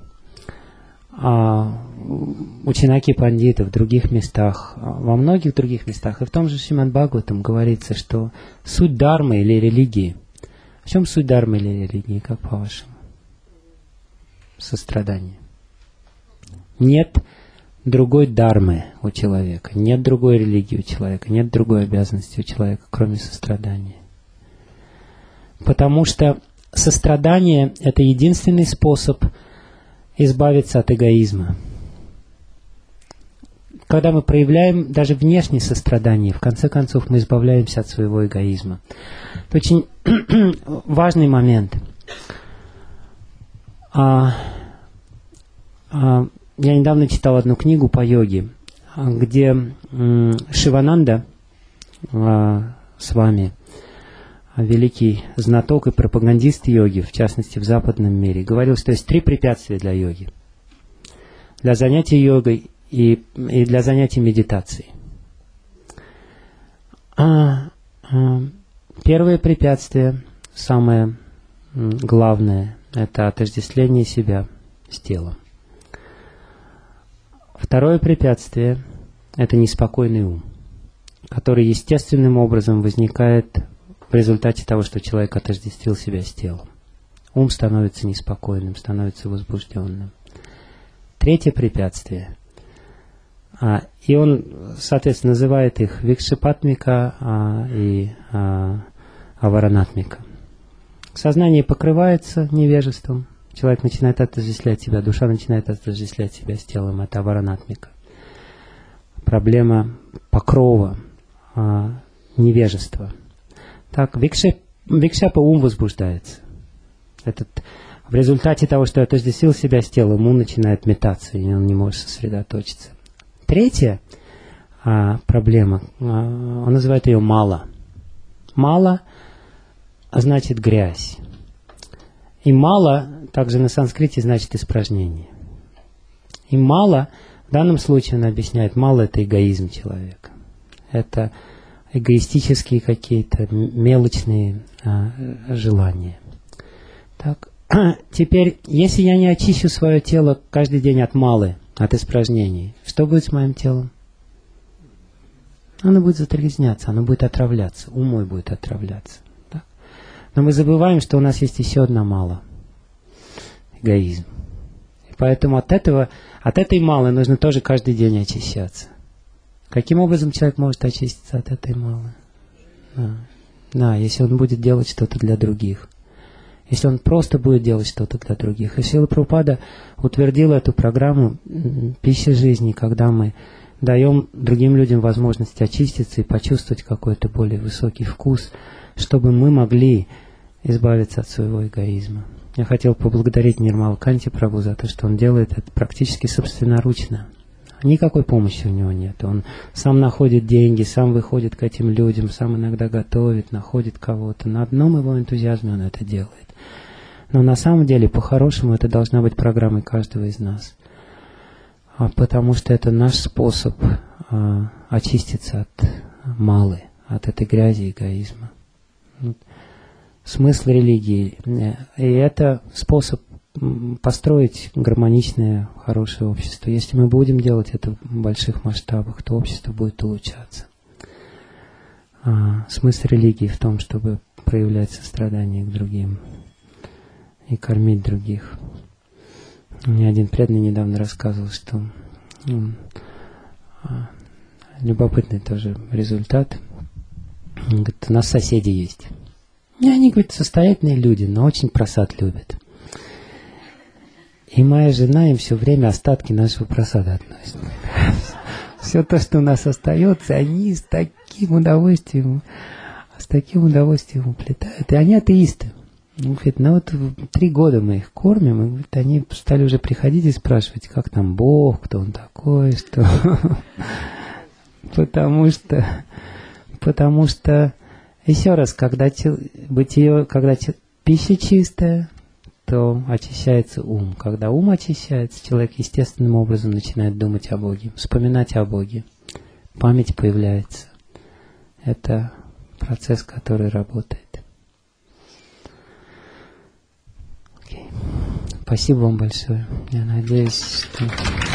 [SPEAKER 1] ученики пандиты в других местах, во многих других местах, и в том же Шримад Бхагаватам говорится, что суть дхармы или религии. В чем суть дхармы или религии, как по-вашему? Сострадание. Нет другой дхармы у человека, нет другой религии у человека, нет другой обязанности у человека, кроме сострадания. Потому что сострадание – это единственный способ избавиться от эгоизма. когда мы проявляем даже внешнее сострадание, в конце концов мы избавляемся от своего эгоизма. Это очень важный момент. Я недавно читал одну книгу по йоге, где Шивананда с вами, великий знаток и пропагандист йоги, в частности в западном мире, говорил, что есть 3 препятствия для йоги. Для занятий йогой и для занятий медитацией. Первое препятствие, самое главное, это отождествление себя с телом. Второе препятствие – это неспокойный ум, который естественным образом возникает в результате того, что человек отождествил себя с телом. Ум становится неспокойным, становится возбужденным. Третье препятствие, и он, соответственно, называет их викшипатмика и аваранатмика. Сознание покрывается невежеством, человек начинает отождествлять себя, душа начинает отождествлять себя с телом, это аваранатмика. Проблема покрова, невежества. Так, викшапа ум возбуждается. В результате того, что отождествил себя с телом, ум начинает метаться, и он не может сосредоточиться. Третья проблема, он называет ее мала. Мала значит грязь. И мала также на санскрите значит испражнение. И мала, в данном случае он объясняет, мала это эгоизм человека. Это эгоистические какие-то мелочные желания. Так. Теперь, если я не очищу свое тело каждый день от малы, от испражнений, что будет с моим телом? Оно будет загрязняться, оно будет отравляться, ум мой будет отравляться. Так? Но мы забываем, что у нас есть еще одна мала. Эгоизм. И поэтому от этой малы нужно тоже каждый день очищаться. Каким образом человек может очиститься от этой малы? Да, если он будет делать что-то для других. Если он просто будет делать что-то для других. И Шрила Прабхупада утвердил эту программу «Пища жизни», когда мы даем другим людям возможность очиститься и почувствовать какой-то более высокий вкус, чтобы мы могли избавиться от своего эгоизма. Я хотел поблагодарить Нирмала Канти Прабху за то, что он делает это практически собственноручно. Никакой помощи у него нет. Он сам находит деньги, сам выходит к этим людям, сам иногда готовит, находит кого-то. На одном его энтузиазме он это делает. Но на самом деле, по-хорошему, это должна быть программой каждого из нас. Потому что это наш способ очиститься от малы, от этой грязи эгоизма. Смысл религии. И это способ построить гармоничное, хорошее общество. Если мы будем делать это в больших масштабах, то общество будет улучшаться. Смысл религии в том, чтобы проявлять сострадание к другим и кормить других. Мне один преданный недавно рассказывал, что любопытный тоже результат. Он говорит, у нас соседи есть. И они, говорит, состоятельные люди, но очень просад любят. И моя жена им все время остатки нашего просада относит. Все то, что у нас остается, они с таким удовольствием уплетают. И они атеисты. Он говорит, 3 года мы их кормим, и говорит, они стали уже приходить и спрашивать, как там Бог, кто он такой, что... Потому что, еще раз, когда пища чистая, то очищается ум. Когда ум очищается, человек естественным образом начинает думать о Боге, вспоминать о Боге. Память появляется. Это процесс, который работает. Спасибо вам большое. Я надеюсь, что...